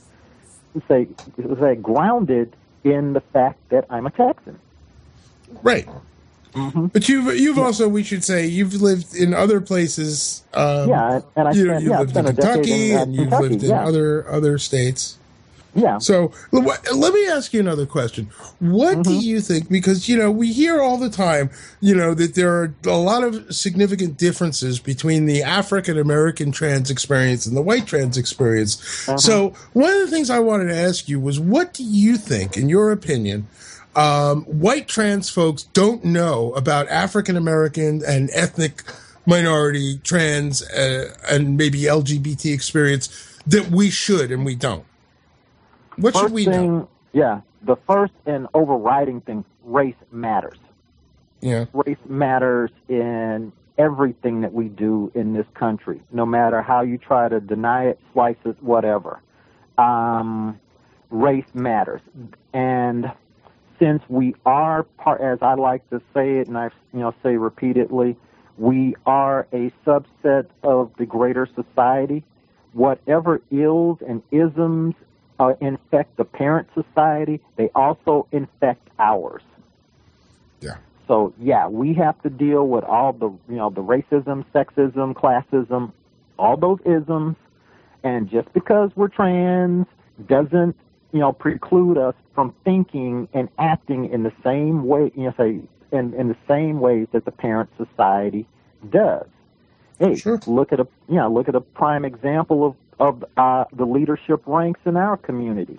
S6: say, say grounded in the fact that I'm a Texan.
S4: Right. But you've you've also, we should say, you've lived in other places. Um,
S6: Yeah, and I
S4: you,
S6: spent-
S4: you've
S6: yeah, I
S4: lived in
S6: spent a decade
S4: Kentucky,
S6: in, uh,
S4: and you've
S6: Kentucky,
S4: lived in
S6: yeah.
S4: other other states.
S6: Yeah.
S4: So l- let me ask you another question. What do you think? Because, you know, we hear all the time, you know, that there are a lot of significant differences between the African American trans experience and the white trans experience. So one of the things I wanted to ask you was, what do you think, in your opinion, um, white trans folks don't know about African American and ethnic minority trans uh, and maybe L G B T experience that we should and we don't? What should
S6: First
S4: we
S6: thing,
S4: know?
S6: yeah, the first and overriding thing, race matters.
S4: Yeah.
S6: Race matters in everything that we do in this country, no matter how you try to deny it, slice it, whatever. Um, race matters. And since we are part, as I like to say it, and I you know say repeatedly, we are a subset of the greater society. Whatever ills and isms uh, infect the parent society, they also infect ours.
S4: Yeah.
S6: So yeah, we have to deal with all the you know the racism, sexism, classism, all those isms, and just because we're trans doesn't you know preclude us from thinking and acting in the same way you know say in in the same ways that the parent society does. Hey,
S4: Sure.
S6: look at a you know look at a prime example of of uh, the leadership ranks in our community.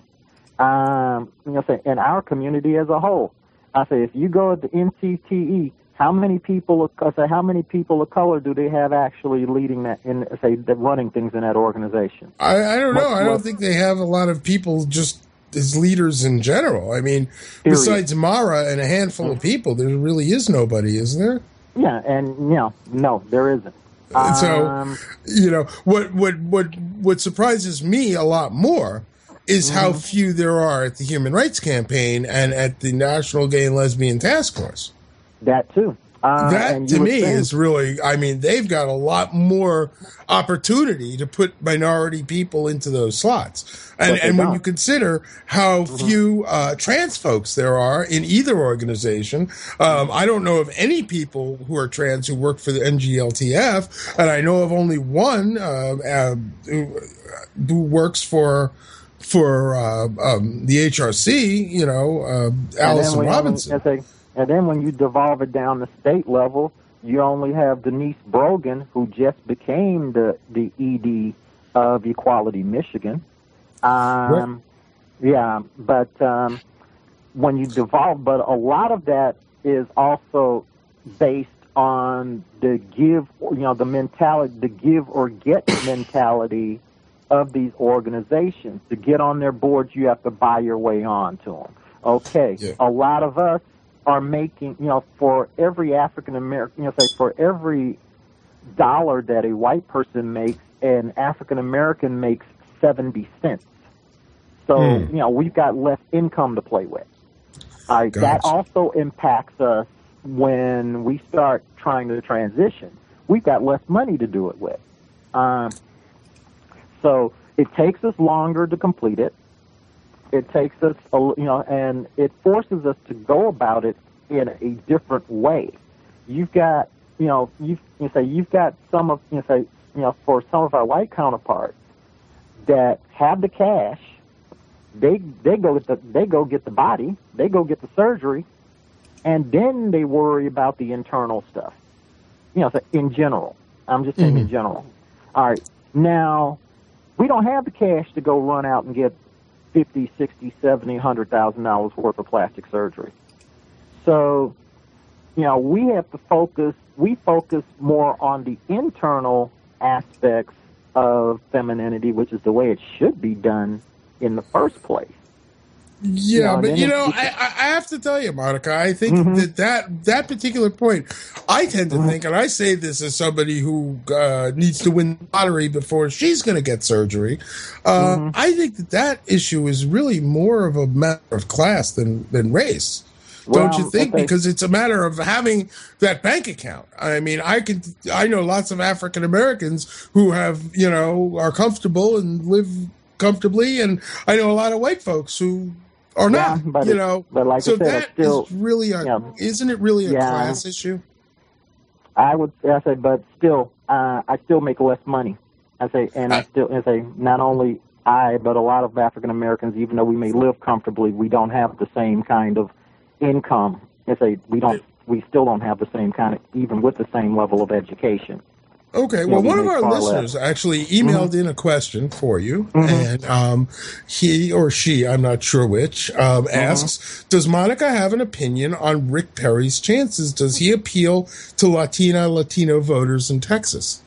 S6: Um, you know, say in our community as a whole. I say if you go to N C T E, how many people? Of, I say how many people of color do they have actually leading that in say running things in that organization?
S4: I, I don't know.
S6: What-
S4: I don't
S6: what-
S4: think they have a lot of people just as leaders in general. I mean,
S6: Period.
S4: besides Mara and a handful of people, there really is nobody, is there?
S6: Yeah, and you know, no, there isn't.
S4: And so,
S6: Um,
S4: you know, what what what what surprises me a lot more is how
S6: Mm-hmm.
S4: few there are at the Human Rights Campaign and at the National Gay and Lesbian Task Force.
S6: that too. Uh,
S4: That
S6: and
S4: to
S6: you would
S4: me
S6: think-
S4: is really, I mean, they've got a lot more opportunity to put minority people into those slots. And,
S6: But they
S4: and when
S6: don't.
S4: you consider how few uh, trans folks there are in either organization, um, I don't know of any people who are trans who work for the N G L T F, and I know of only one uh, uh, who, who works for for uh, um, the H R C, you know, uh, Allison
S6: when,
S4: Robinson.
S6: And, say, and then when you devolve it down the state level, you only have Denise Brogan, who just became the, the E D of Equality Michigan. Um, yeah, but um, when you devolve, but a lot of that is also based on the give, you know, the mentality, the give or get mentality of these organizations. To get on their boards, you have to buy your way on to them. Okay,
S4: Yeah.
S6: a lot of us are making, you know, for every African American, you know, say for every dollar that a white person makes, an African American makes seventy cents. So,
S4: Hmm.
S6: you know, we've got less income to play with. All right, that
S4: Gotcha.
S6: also impacts us when we start trying to transition. We've got less money to do it with. Um, so it takes us longer to complete it. It takes us, a, you know, and it forces us to go about it in a different way. You've got, you know, you you say you've got some of, you know, say, you know, for some of our white counterparts that have the cash, they they go get the they go get the body, they go get the surgery, and then they worry about the internal stuff. You know, so in general, I'm just saying in general. All right, now we don't have the cash to go run out and get fifty, sixty, seventy, one hundred thousand dollars worth of plastic surgery. So, you know, we have to focus. We focus more on the internal aspects of femininity, which is the way it should be done in the first place.
S4: Yeah,
S6: You know,
S4: but
S6: and
S4: you
S6: then
S4: know,
S6: it-
S4: I, I I have to tell you, Monica, I think
S6: Mm-hmm.
S4: that, that that particular point, I tend to think, and I say this as somebody who uh, needs to win the lottery before she's going to get surgery. Uh,
S6: Mm-hmm.
S4: I think that that issue is really more of a matter of class than than race. Don't
S6: Well,
S4: you think?
S6: okay.
S4: Because it's a matter of having that bank account. I mean, I can I know lots of African Americans who have, you know, are comfortable and live comfortably, and I know a lot of white folks who are
S6: Yeah,
S4: not.
S6: but
S4: You
S6: it-
S4: know,
S6: but like I
S4: so
S6: said,
S4: that
S6: it's still-
S4: is really a
S6: yeah.
S4: isn't it really a
S6: Yeah.
S4: class issue?
S6: I would I say, but still, uh, I still make less money. I say, and I still I say, not only I, but a lot of African Americans, even though we may live comfortably, we don't have the same kind of income. I say, we don't, we still don't have the same kind of, even with the same level of education.
S4: Okay,
S6: Yeah,
S4: well,
S6: we
S4: one of
S6: make
S4: our
S6: far
S4: listeners
S6: less.
S4: actually emailed in a question for you, and um, he or she, I'm not sure which, um, asks, does Monica have an opinion on Rick Perry's chances? Does he appeal to Latina, Latino voters in Texas?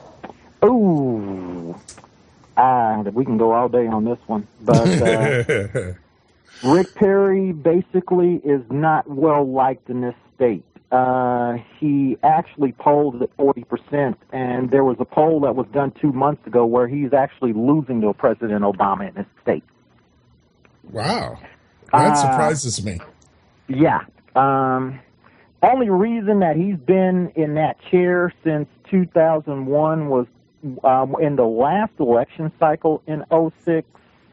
S6: Ooh, ah, we can go all day on this one, but uh, Rick Perry basically is not well liked in this state. Uh, he actually polled at forty percent, and there was a poll that was done two months ago where he's actually losing to President Obama in this state.
S4: Wow, that
S6: Ah.
S4: surprises me.
S6: Yeah. Um, only reason that he's been in that chair since two thousand one was um, in the last election cycle in oh six,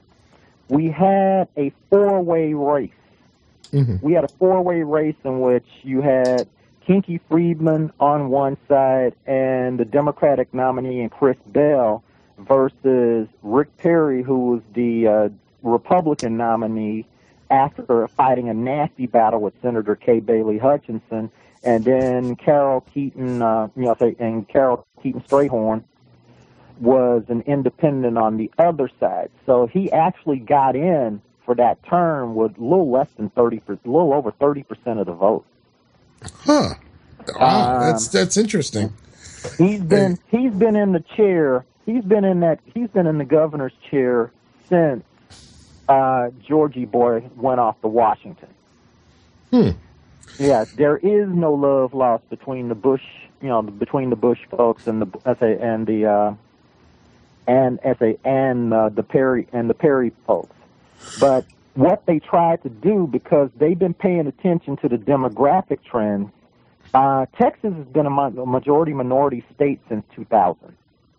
S6: we had a four-way race. Mm-hmm. We had a four-way race in which you had Kinky Friedman on one side and the Democratic nominee and Chris Bell versus Rick Perry, who was the uh, Republican nominee, after fighting a nasty battle with Senator Kay Bailey Hutchinson, and then Carol Keaton, uh, you know, say, and Carol Keaton Strayhorn was an independent on the other side. So he actually got in for that term with a little less than thirty, a little over thirty percent of the vote.
S4: Huh? Wow,
S6: um,
S4: that's that's interesting.
S6: He's been hey. he's been in the chair. He's been in that. He's been in the governor's chair since uh, Georgie Boy went off to Washington.
S4: Hmm.
S6: Yeah, there is no love lost between the Bush, you know, between the Bush folks and the S A and the uh, and S A and uh, the Perry and the Perry folks. But what they tried to do, because they've been paying attention to the demographic trends, uh, Texas has been a, a majority minority state since two thousand.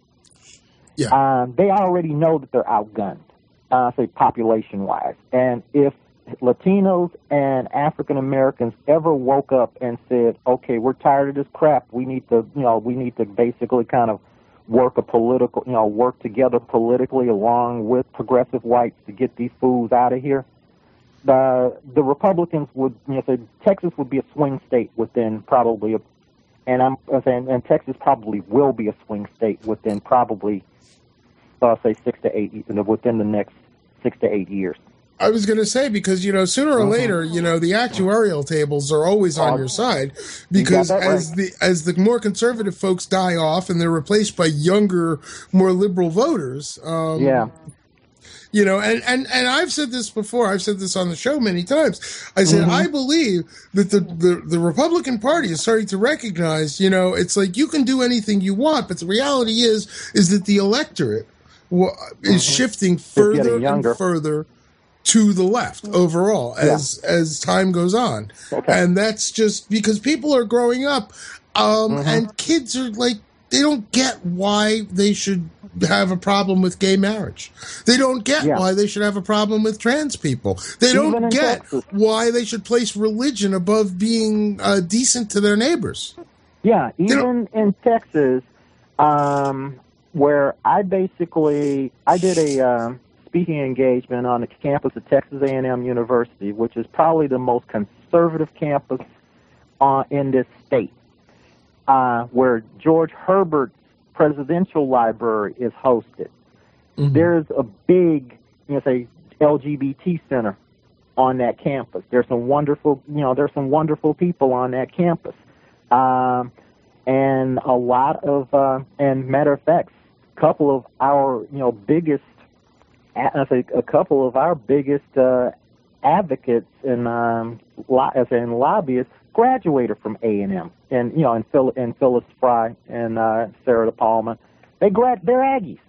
S4: Yeah.
S6: Um, they already know that they're outgunned, uh, say population-wise. And if Latinos and African Americans ever woke up and said, "Okay, we're tired of this crap. We need to, you know, we need to basically kind of work a political, you know, work together politically along with progressive whites to get these fools out of here," the the Republicans would, you know, say Texas would be a swing state within probably, a, and I'm saying, and Texas probably will be a swing state within probably, uh, say six to eight, within the next six to eight years.
S4: I was going to say, because, you know, sooner or
S6: Mm-hmm.
S4: later, you know, the actuarial tables are always on
S6: Oh,
S4: your side, because
S6: you got that
S4: as
S6: right.
S4: the as the more conservative folks die off and they're replaced by younger, more liberal voters. Um,
S6: Yeah.
S4: You know, and, and, and I've said this before. I've said this on the show many times. I said,
S6: Mm-hmm.
S4: I believe that the, the, the Republican Party is starting to recognize, you know, it's like you can do anything you want, but the reality is, is that the electorate wa- is shifting further
S6: getting younger.
S4: and further to the left overall as
S6: Yeah.
S4: as time goes on.
S6: Okay.
S4: And that's just because people are growing up, um,
S6: Mm-hmm.
S4: and kids are like, they don't get why they should have a problem with gay marriage. They don't get
S6: Yeah.
S4: why they should have a problem with trans people. They
S6: Even
S4: don't
S6: in
S4: get
S6: Texas.
S4: why they should place religion above being uh, decent to their neighbors.
S6: Yeah,
S4: don't-
S6: even in Texas, um, where I basically I did a um, speaking engagement on the campus of Texas A and M University, which is probably the most conservative campus uh, in this state, uh, where George Herbert's presidential library is hosted.
S4: Mm-hmm.
S6: There's a big, you know, say L G B T center on that campus. There's some wonderful, you know, there's some wonderful people on that campus. Um, and a lot of, uh, and matter of fact, a couple of our, you know, biggest, I say a couple of our biggest uh, advocates and um, lo- as in lobbyists graduated from A and M, and you know, and Phil and Phyllis Fry and uh, Sarah DePalma, they grad, they're Aggies.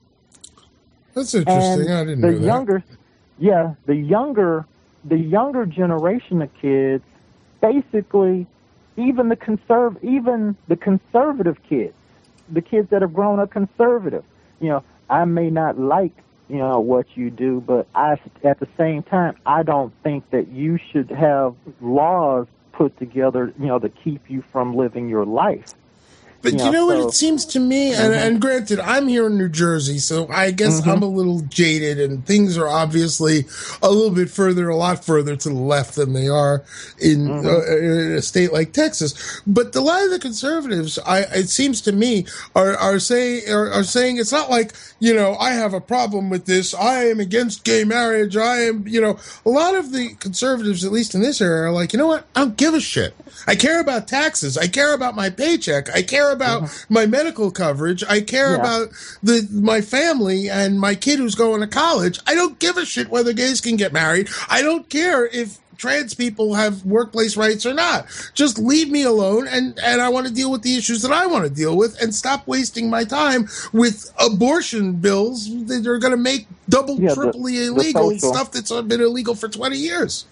S4: That's interesting.
S6: And
S4: I didn't
S6: the
S4: know that.
S6: younger, yeah, the younger, the younger generation of kids, basically, even the conserv, even the conservative kids, the kids that have grown up conservative. You know, I may not like, you know, what you do, but I, at the same time, I don't think that you should have laws put together, you know, to keep you from living your life.
S4: But
S6: Yeah,
S4: you know what
S6: so-
S4: it seems to me, and, and granted, I'm here in New Jersey, so I guess
S6: Mm-hmm.
S4: I'm a little jaded, and things are obviously a little bit further, a lot further to the left than they are in,
S6: Mm-hmm.
S4: uh, in a state like Texas. But a lot of the conservatives, I, it seems to me, are are saying are, are saying it's not like, you know, I have a problem with this. I am against gay marriage. I am, you know, a lot of the conservatives, at least in this area, are like, you know what? I don't give a shit. I care about taxes. I care about my paycheck. I care about my medical coverage. I care
S6: Yeah.
S4: about the my family and my kid who's going to college. I don't give a shit whether gays can get married. I don't care if trans people have workplace rights or not. Just leave me alone, and, and I want to deal with the issues that I want to deal with, and stop wasting my time with abortion bills that are going to make double,
S6: Yeah, the-
S4: triply
S6: the
S4: illegal
S6: social-
S4: stuff that's been illegal for twenty years.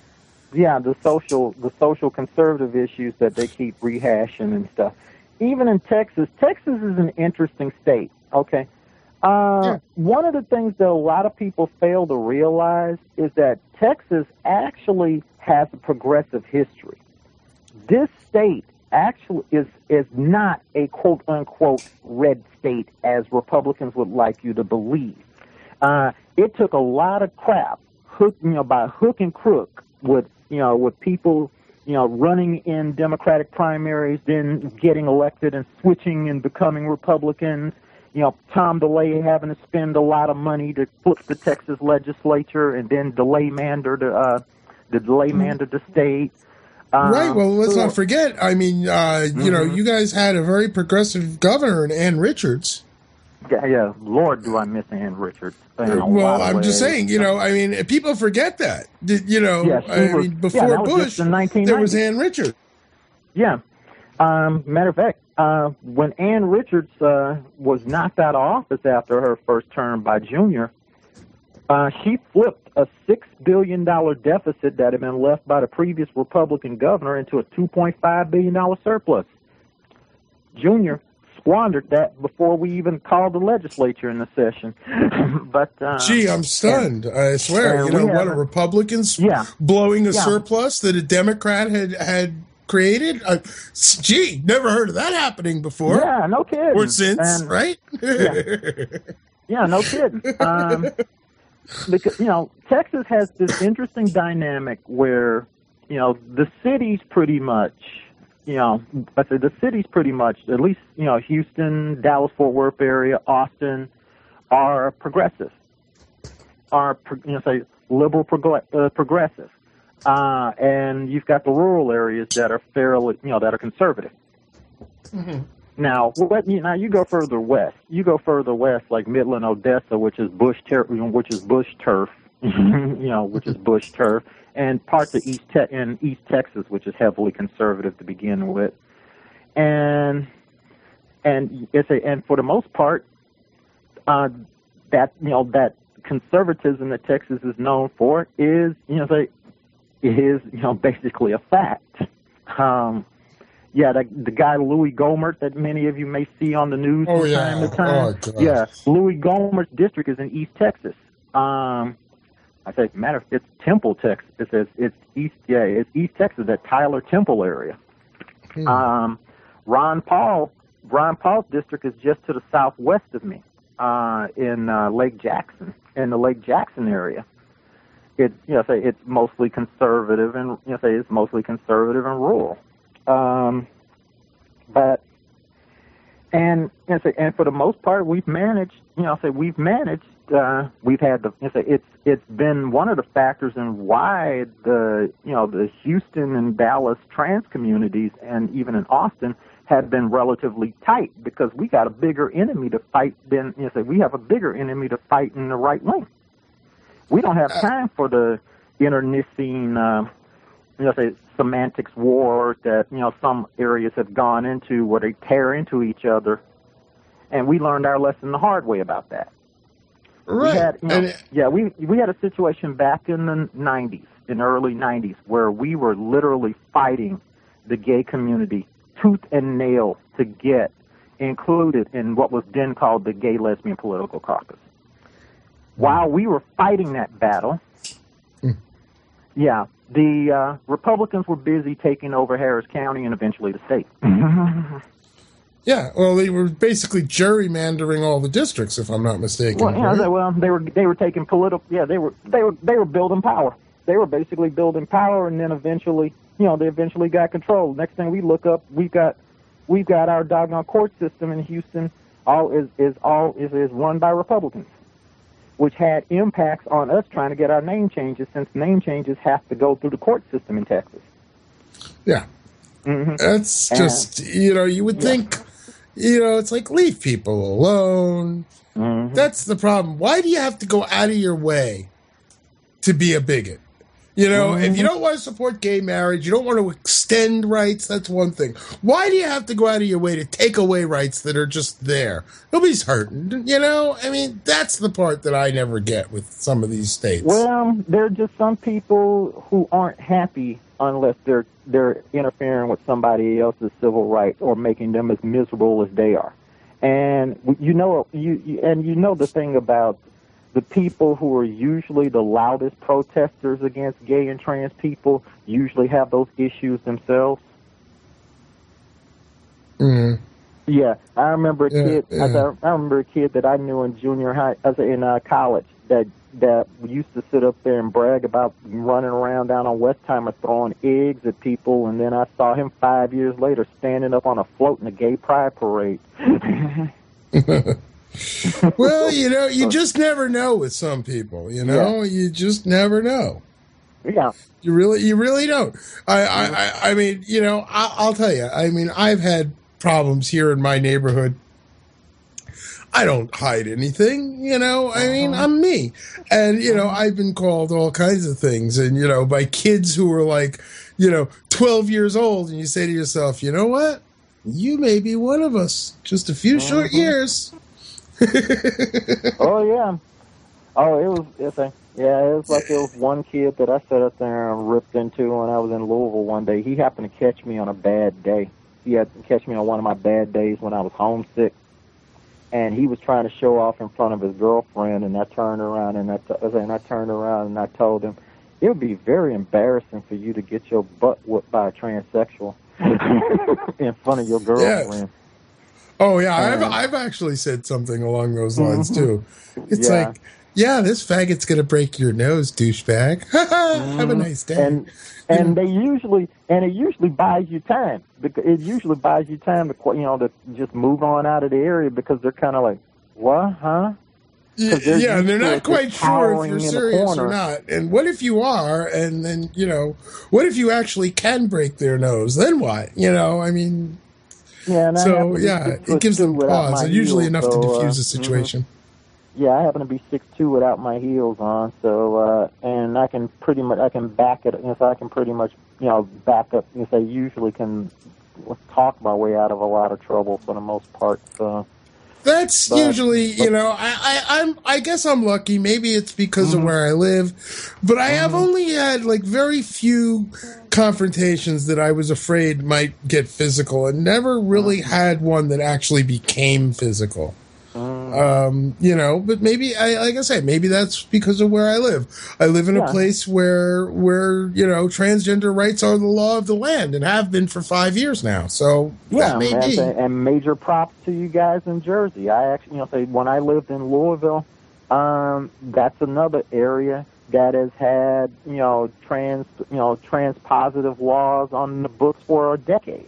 S6: yeah, the social the social conservative issues that they keep rehashing and stuff. Even in Texas, Texas is an interesting state. Okay, uh,
S4: Yeah.
S6: one of the things that a lot of people fail to realize is that Texas actually has a progressive history. This state actually is is not a quote unquote red state as Republicans would like you to believe. Uh, it took a lot of crap, hook, you know, by hook and crook, with you know, with people, you know, running in Democratic primaries, then getting elected and switching and becoming Republicans. You know, Tom DeLay having to spend a lot of money to flip the Texas legislature, and then delay mander the uh, the delay mander the state. Um,
S4: Right. Well, let's
S6: so-
S4: not forget. I mean, uh, you know, you guys had a very progressive governor in Ann Richards.
S6: Yeah, yeah, Lord, do I miss Ann Richards? in a lot
S4: Well,
S6: of
S4: I'm just
S6: ways.
S4: saying, you know, I mean, people forget that. Did- You know,
S6: Yeah, she
S4: I
S6: was-
S4: mean,
S6: yeah,
S4: before
S6: that was
S4: Bush,
S6: just in nineteen
S4: there was
S6: ninety.
S4: Ann Richards.
S6: Yeah. Um, matter of fact, uh, when Ann Richards uh, was knocked out of office after her first term by Junior, uh, she flipped a six billion dollars deficit that had been left by the previous Republican governor into a two point five billion dollars surplus. Junior squandered that before we even called the legislature in the session. but uh,
S4: Gee, I'm stunned. I swear.
S6: and
S4: You know
S6: we
S4: what? A
S6: haven't-
S4: Republican's
S6: Yeah.
S4: blowing a
S6: Yeah.
S4: surplus that a Democrat had had created. Uh, gee, never heard of that happening before
S6: yeah, no kidding.
S4: or since,
S6: And-
S4: right?
S6: Yeah, no kidding. Um, because you know, Texas has this interesting dynamic where you know the cities pretty much, you know, I say the cities pretty much, at least you know, Houston, Dallas, Fort Worth area, Austin, are progressive, are pro- you know, say liberal prog- uh, progressive, uh, and you've got the rural areas that are fairly, you know, that are conservative. Now, what, you now you go further west. You go further west, like Midland, Odessa, which is Bush, ter- you know, which is Bush turf, you know, which is Bush turf, and parts of East Te- and East Texas, which is heavily conservative to begin with, and and it's a, and for the most part, uh, that you know that conservatism that Texas is known for is you know say is you know basically a fact. Um, Yeah, the, the guy Louis Gohmert that many of you may see on the news
S4: Oh,
S6: from
S4: yeah.
S6: time to time.
S4: Oh, gosh.
S6: Yeah, Louis Gohmert's district is in East Texas. Um, I say, matter of it's Temple, Texas. It says it's East. Yeah, it's East Texas, that Tyler Temple area.
S4: Hmm.
S6: Um, Ron Paul, Ron Paul's district is just to the southwest of me, uh, in uh, Lake Jackson, in the Lake Jackson area. It, you know, say it's mostly conservative, and you know, say it's mostly conservative and rural. Um, but and you know, say, and for the most part, we've managed. You know, say we've managed. Uh, we've had the. You know, say it's it's been one of the factors in why the you know the Houston and Dallas trans communities, and even in Austin, have been relatively tight, because we got a bigger enemy to fight than you know. Say we have a bigger enemy to fight in the right wing. We don't have time for the internecine. Uh, you know, say semantics war that you know some areas have gone into, where they tear into each other, and we learned our lesson the hard way about that.
S4: Right.
S6: We had, you know,
S4: And it-
S6: yeah, we we had a situation back in the nineties, in the early nineties, where we were literally fighting the gay community tooth and nail to get included in what was then called the Gay Lesbian Political Caucus. While we were fighting that battle, yeah, the uh, Republicans were busy taking over Harris County and eventually the state.
S4: yeah, well, they were basically gerrymandering all the districts, if I'm not mistaken.
S6: Well, yeah,
S4: right?
S6: they, well, they were they were taking political. Yeah, they were they were they were building power. They were basically building power, and then eventually, you know, they eventually got control. Next thing we look up, we've got we've got our doggone court system in Houston. All is is all is is run by Republicans, which had impacts on us trying to get our name changes, since name changes have to go through the court system in Texas.
S4: Yeah.
S6: Mhm.
S4: That's
S6: And-
S4: just, you know, you would think, you know, it's like, leave people alone.
S6: Mhm.
S4: That's the problem. Why do you have to go out of your way to be a bigot? You know, if you don't want to support gay marriage, you don't want to extend rights, that's one thing. Why do you have to go out of your way to take away rights that are just there? Nobody's hurting, you know? I mean, that's the part that I never get with some of these states.
S6: Well, there are just some people who aren't happy unless they're they're interfering with somebody else's civil rights or making them as miserable as they are. And you know, you, you and you know the thing about the people who are usually the loudest protesters against gay and trans people usually have those issues themselves.
S4: Mm-hmm.
S6: Yeah, I remember a
S4: Yeah,
S6: kid.
S4: yeah.
S6: I, I remember a kid that I knew in junior high, I was in uh, college, that that used to sit up there and brag about running around down on Westheimer throwing eggs at people, and then I saw him five years later standing up on a float in a gay pride parade.
S4: Well, you know, you just never know with some people, you know? You just never know.
S6: Yeah.
S4: You really, you really don't. I, I, I, I mean, you know, I, I'll tell you. I mean, I've had problems here in my neighborhood. I don't hide anything, you know. I mean, I'm me, and you know, I've been called all kinds of things, and you know, by kids who are like, you know, twelve years old, and you say to yourself, you know what? You may be one of us. Just a few short years.
S6: Oh yeah. Oh, it was. It's a, yeah, it was like it was one kid that I sat up there and ripped into when I was in Louisville one day. He happened to catch me on a bad day. He had to catch me on one of my bad days when I was homesick, and he was trying to show off in front of his girlfriend. And I turned around and I t- and I turned around and I told him, it would be very embarrassing for you to get your butt whooped by a transsexual in front of your girlfriend.
S4: Yeah. Oh yeah, I've I've actually said something along those lines too. It's
S6: Yeah.
S4: like, yeah, this faggot's gonna break your nose, douchebag. Have a nice day.
S6: And and they usually and it usually buys you time because it usually buys you time to qu- you know to just move on out of the area because they're kind of like, what, huh?
S4: Y-
S6: they're
S4: yeah, and they're
S6: used to
S4: not
S6: it
S4: quite
S6: just
S4: sure if
S6: cowering
S4: you're
S6: in the
S4: serious
S6: corner.
S4: or not. And what if you are? And then, you know, what if you actually can break their nose? Then what? You know, I mean,
S6: Yeah, and I happen
S4: so
S6: to be
S4: yeah,
S6: six
S4: it
S6: foot
S4: gives
S6: two
S4: them
S6: without
S4: pause,
S6: my
S4: and usually
S6: heels,
S4: enough
S6: so,
S4: to
S6: uh,
S4: diffuse the
S6: mhm.
S4: situation.
S6: Yeah, I happen to be six two without my heels on, so uh, and I can pretty much I can back it. You know, so I can pretty much you know back up. You know, so I usually can talk my way out of a lot of trouble for the most part. So
S4: That's
S6: But-
S4: usually, you know, I, I, I'm, I guess I'm lucky. Maybe it's because
S6: Mm-hmm.
S4: of where I live, but I have only had like very few confrontations that I was afraid might get physical, and never really
S6: Mm-hmm.
S4: had one that actually became physical.
S6: Mm.
S4: Um, you know, but maybe I, like I said, maybe that's because of where I live. I live in a
S6: Yeah.
S4: place where, where, you know, transgender rights are the law of the land and have been for five years now. So
S6: yeah,
S4: that may
S6: and,
S4: be.
S6: and major props to you guys in Jersey. I actually, you know, say when I lived in Louisville, um, that's another area that has had, you know, trans, you know, trans positive laws on the books for a decade.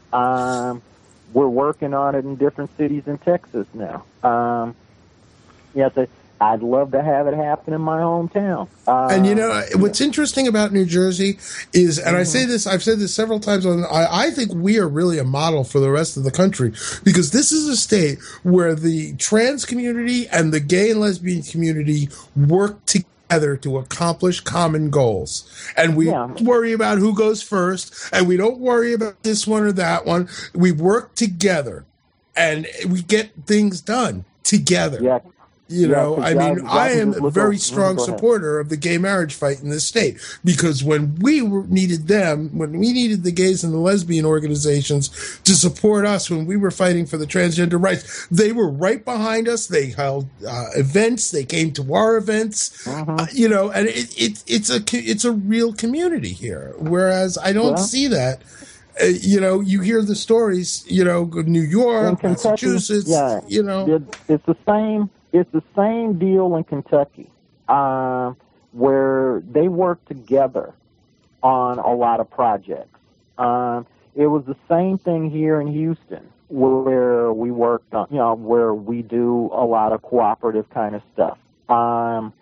S6: Um, we're working on it in different cities in Texas now. Um, yeah, so I'd love to have it happen in my hometown. Um,
S4: And you know what's interesting about New Jersey is, and I say this, I've said this several times on. I, I think we are really a model for the rest of the country, because this is a state where the trans community and the gay and lesbian community work together to accomplish common goals, and we
S6: Yeah.
S4: don't worry about who goes first, and we don't worry about this one or that one. We work together, and we get things done together.
S6: yeah,
S4: You
S6: Yeah,
S4: know,
S6: 'cause
S4: I
S6: y'all-
S4: mean,
S6: y'all
S4: I
S6: can
S4: am
S6: just
S4: a
S6: look
S4: very
S6: over-
S4: strong
S6: go ahead.
S4: supporter of the gay marriage fight in this state, because when we were, needed them, when we needed the gays and the lesbian organizations to support us when we were fighting for the transgender rights, they were right behind us. They held uh, events. They came to our events. Uh, you know, and it, it, it's a co- it's a real community here. Whereas I don't
S6: Well-
S4: see that. Uh, you know, you hear the stories. You know, New
S6: in
S4: York,
S6: Kentucky,
S4: Massachusetts.
S6: yeah,
S4: You know.
S6: it- it's the same. It's the same deal in Kentucky, um, where they work together on a lot of projects. Um, it was the same thing here in Houston, where we worked on, you know, where we do a lot of cooperative kind of stuff. Um,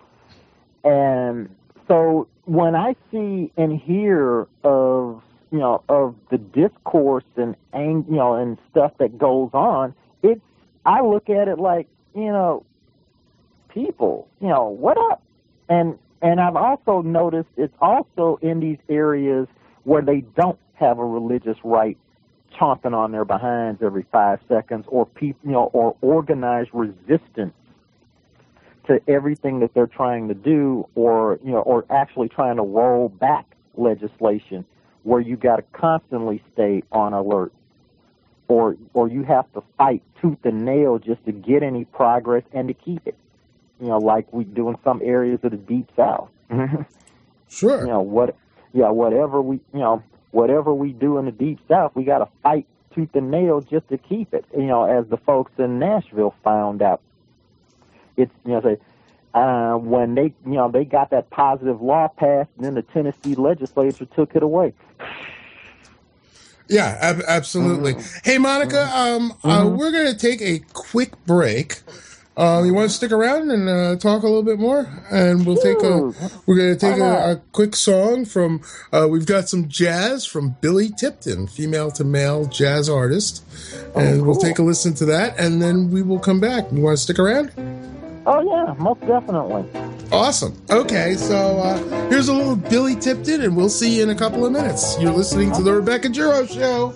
S6: and so when I see and hear of, you know, of the discourse and, ang- you know, and stuff that goes on, it's, I look at it like, you know, people, you know, what up? And And I've also noticed it's also in these areas where they don't have a religious right chomping on their behinds every five seconds, or people, you know, or organized resistance to everything that they're trying to do, or you know, or actually trying to roll back legislation where you got to constantly stay on alert, or or you have to fight tooth and nail just to get any progress and to keep it. You know, like we do in some areas of the Deep South.
S4: Sure.
S6: You know what? Yeah, whatever we, you know, whatever we do in the Deep South, we got to fight tooth and nail just to keep it. You know, as the folks in Nashville found out, it's you know, say, uh, when they, you know, they got that positive law passed, and then the Tennessee legislature took it away.
S4: Yeah, ab- absolutely. Mm-hmm. Hey, Monica, um, mm-hmm. uh, we're going to take a quick break. Uh, you want to stick around and uh, talk a little bit more? And we'll take a, we're going to take a, a quick song from, uh, we've got some jazz from Billy Tipton, female to male jazz artist. And oh, cool. We'll take a listen to that, and then we will come back. You want to stick around?
S6: Oh, yeah, most definitely.
S4: Awesome. Okay, so uh, here's a little Billy Tipton, and we'll see you in a couple of minutes. You're listening to The Rebecca Giro Show.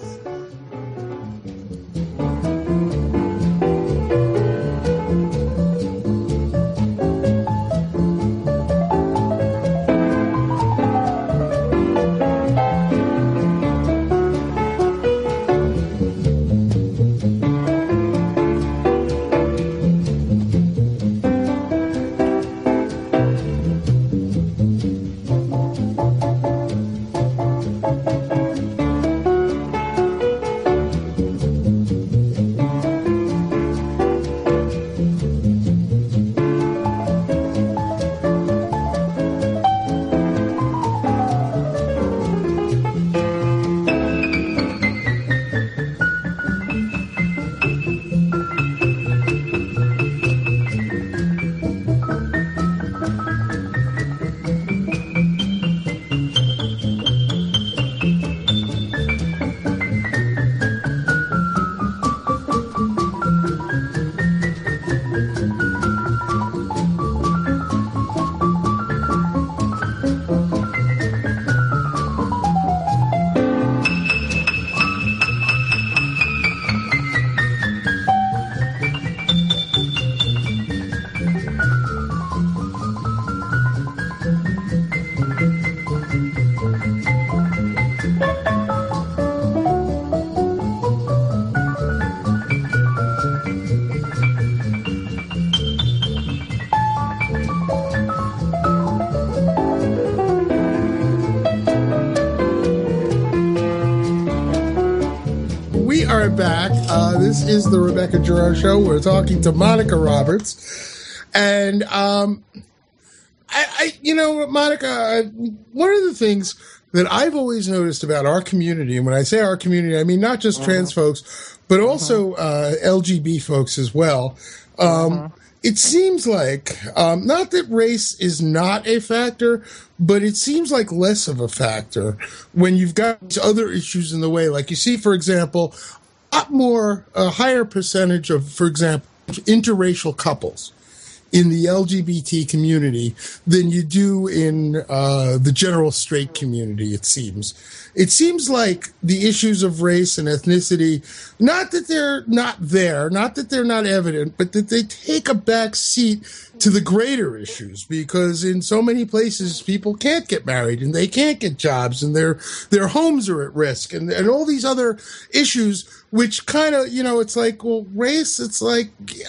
S4: Back. Uh, this is the Rebecca Giro Show. We're talking to Monica Roberts. And, um, I, I you know, Monica, I, one of the things that I've always noticed about our community, and when I say our community, I mean not just uh-huh. trans folks, but also uh, L G B T folks as well. Um, uh-huh. It seems like, um, not that race is not a factor, but it seems like less of a factor when you've got these other issues in the way. Like you see, for example, a lot more, a higher percentage of, for example, interracial couples in the L G B T community than you do in uh, the general straight community, it seems. It seems like the issues of race and ethnicity, not that they're not there, not that they're not evident, but that they take a back seat to the greater issues, because in so many places people can't get married and they can't get jobs and their their homes are at risk, and, and all these other issues, which kind of, you know, it's like, well, race, it's like,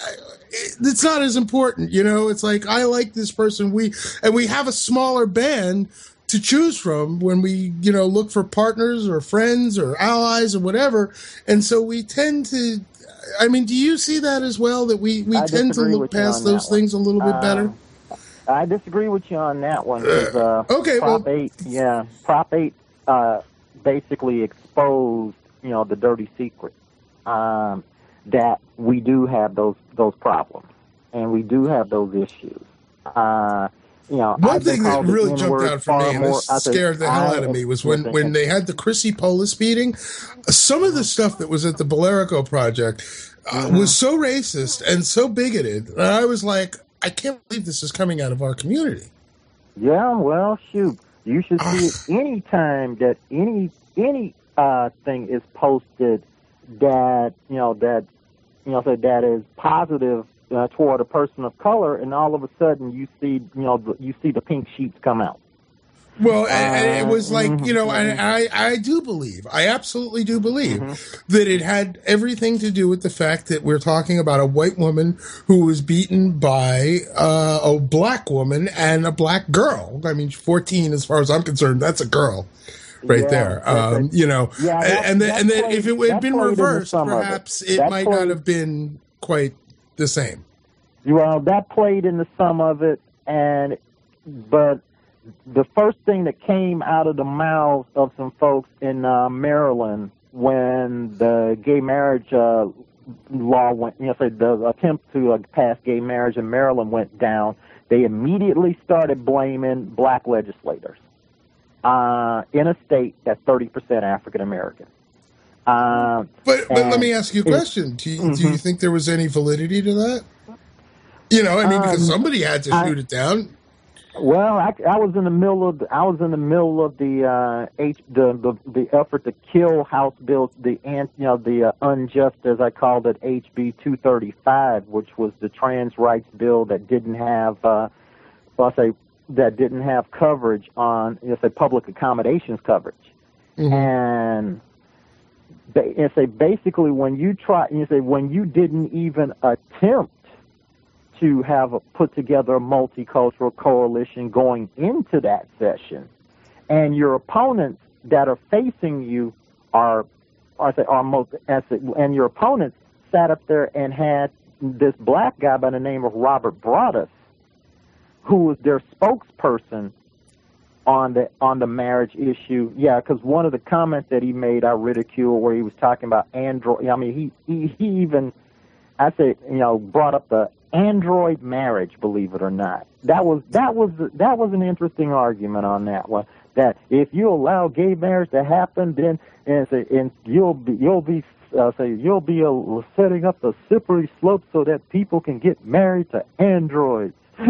S4: it's not as important, you know, it's like, I like this person, we, and we have a smaller band to choose from when we, you know, look for partners or friends or allies or whatever. And so we tend to, I mean, do you see that as well, that we, we tend to look past those things a little bit uh, better?
S6: I disagree with you on that one. Uh,
S4: okay,
S6: Prop
S4: well,
S6: eight, yeah, Prop eight uh, basically exposed, you know, the dirty secret, um, that we do have those those problems, and we do have those issues. Uh, you know,
S4: one thing that really jumped out for me, and this scared the hell out of me, was when, when they had the Chrissy Polis beating. Some of the stuff that was at the Bellerico Project uh, mm-hmm. was so racist and so bigoted that I was like, I can't believe this is coming out of our community.
S6: Yeah, well, shoot. You should see it any time that any any uh, thing is posted that you know that you know so that is positive uh, toward a person of color, and all of a sudden you see you know the, you see the pink sheets come out.
S4: Well, and, and it was like,
S6: mhm,
S4: you know,
S6: mhm.
S4: and I, I do believe, I absolutely do believe
S6: Mhm.
S4: that it had everything to do with the fact that we're talking about a white woman who was beaten by uh, a black woman and a black girl. I mean, fourteen, as far as I'm concerned, that's a girl right
S6: Yeah,
S4: there.
S6: that's a-
S4: Um, you know,
S6: Yeah, that-
S4: and, and then,
S6: that
S4: and then
S6: played-
S4: if it had
S6: that
S4: been
S6: played into
S4: reversed,
S6: some of it.
S4: perhaps it
S6: That
S4: might not
S6: played-
S4: have been quite the same.
S6: Well, that played into some of it, and but the first thing that came out of the mouths of some folks in uh, Maryland when the gay marriage uh, law went, you know, say the attempt to uh, pass gay marriage in Maryland went down, they immediately started blaming black legislators uh, in a state that's thirty percent African American. Uh,
S4: But but let
S6: and
S4: me ask you a
S6: it-
S4: question. Do you, do you
S6: Mhm.
S4: think there was any validity to that? You know, I mean, because
S6: Um,
S4: somebody had to
S6: I-
S4: shoot it down.
S6: Well, I, I was in the middle of the, I was in the middle of the uh, H, the, the the effort to kill House Bill the ant you know the uh, unjust, as I called it, H B two thirty-five, which was the trans rights bill that didn't have uh, well, I say that didn't have coverage on you know, say public accommodations coverage,
S4: Mhm.
S6: and they you know, say basically when you try you know, say when you didn't even attempt to have a, put together a multicultural coalition going into that session, and your opponents that are facing you are, I say, are most, and your opponents sat up there and had this black guy by the name of Robert Broadus, who was their spokesperson on the on the marriage issue. Yeah, because one of the comments that he made, I ridicule, where he was talking about android. I mean, he he, he even, I say, you know, brought up the android marriage, believe it or not. That was that was that was an interesting argument on that one. That if you allow gay marriage to happen, then and, say, and you'll be you'll be uh, say you'll be uh, setting up a slippery slope so that people can get married to androids.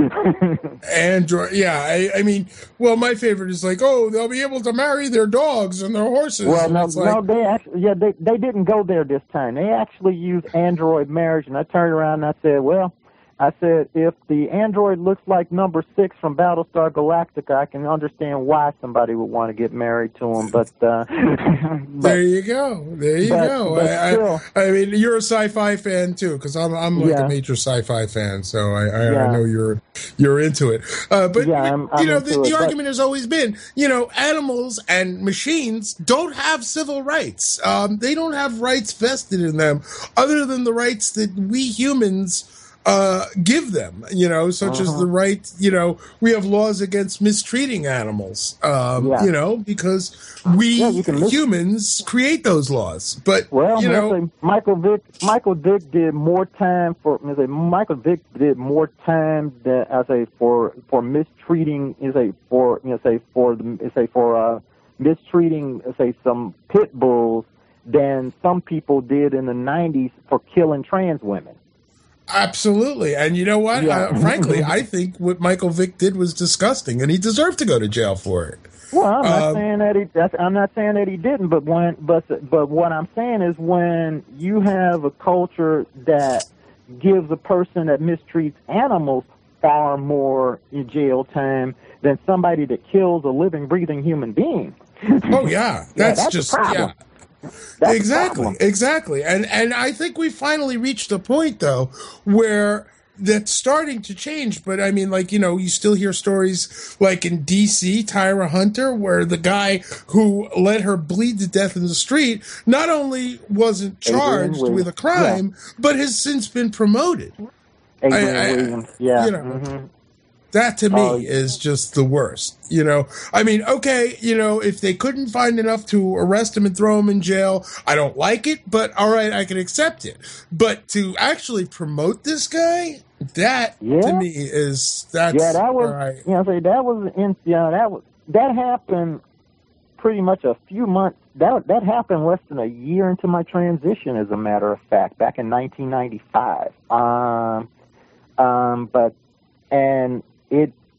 S4: Android, yeah. I, I mean, well, my favorite is like, oh, they'll be able to marry their dogs and their horses.
S6: Well,
S4: and
S6: no,
S4: it's like,
S6: no, they actually, yeah, they they didn't go there this time. They actually used android marriage, and I turned around and I said, well, I said, if the android looks like number six from Battlestar Galactica, I can understand why somebody would want to get married to him. But, uh, but
S4: there you go, there you
S6: but-
S4: go.
S6: but
S4: I,
S6: still-
S4: I, I mean, you're a sci-fi fan too, because I'm I'm like
S6: Yeah.
S4: a major sci-fi fan, so I, I, I
S6: Yeah.
S4: know you're you're into it. Uh, but
S6: Yeah, I'm-
S4: you
S6: I'm
S4: know,
S6: into
S4: the,
S6: it,
S4: the
S6: but-
S4: argument has always been, you know, animals and machines don't have civil rights. Um, they don't have rights vested in them, other than the rights that we humans uh, give them, you know, such as
S6: Uh-huh.
S4: the right, you know, we have laws against mistreating animals, um,
S6: Yeah.
S4: you know, because we
S6: Yeah, you can mis-
S4: humans create those laws. But,
S6: Well,
S4: you
S6: let's
S4: know,
S6: say Michael Vick. Michael Vick did more time for. I say Michael Vick did more time than I say for for mistreating. I say for you know say for the I say for uh, mistreating. I say some pit bulls than some people did in the nineties for killing trans women.
S4: absolutely. And you know what?
S6: Yeah.
S4: Uh, frankly, I think what Michael Vick did was disgusting, and he deserved to go to jail for it.
S6: Well, I'm not
S4: Um,
S6: saying that he. That's, I'm not saying that he didn't. But when, but but what I'm saying is when you have a culture that gives a person that mistreats animals far more in jail time than somebody that kills a living, breathing human being.
S4: Oh yeah, that's,
S6: that's a
S4: just
S6: problem.
S4: yeah.
S6: That's a
S4: exactly,
S6: problem.
S4: exactly. And and I think we finally reached a point though where that's starting to change. But I mean, like, you know, you still hear stories like in D C, Tyra Hunter, where the guy who let her bleed to death in the street not only wasn't
S6: Adrian
S4: charged with
S6: Williams.
S4: a crime, but has since been promoted.
S6: Adrian
S4: I- I-
S6: Williams. Yeah.
S4: you know,
S6: mhm.
S4: That to me
S6: Oh,
S4: is just the worst. You know, I mean, okay, you know, if they couldn't find enough to arrest him and throw him in jail, I don't like it, but all right, I can accept it. But to actually promote this guy, that
S6: Yeah.
S4: to me is that's
S6: Yeah, that was.
S4: all right.
S6: You know, say that was in. Yeah, that was that happened pretty much a few months. That that happened less than a year into my transition, as a matter of fact, back in nineteen ninety-five. Um, um, but and it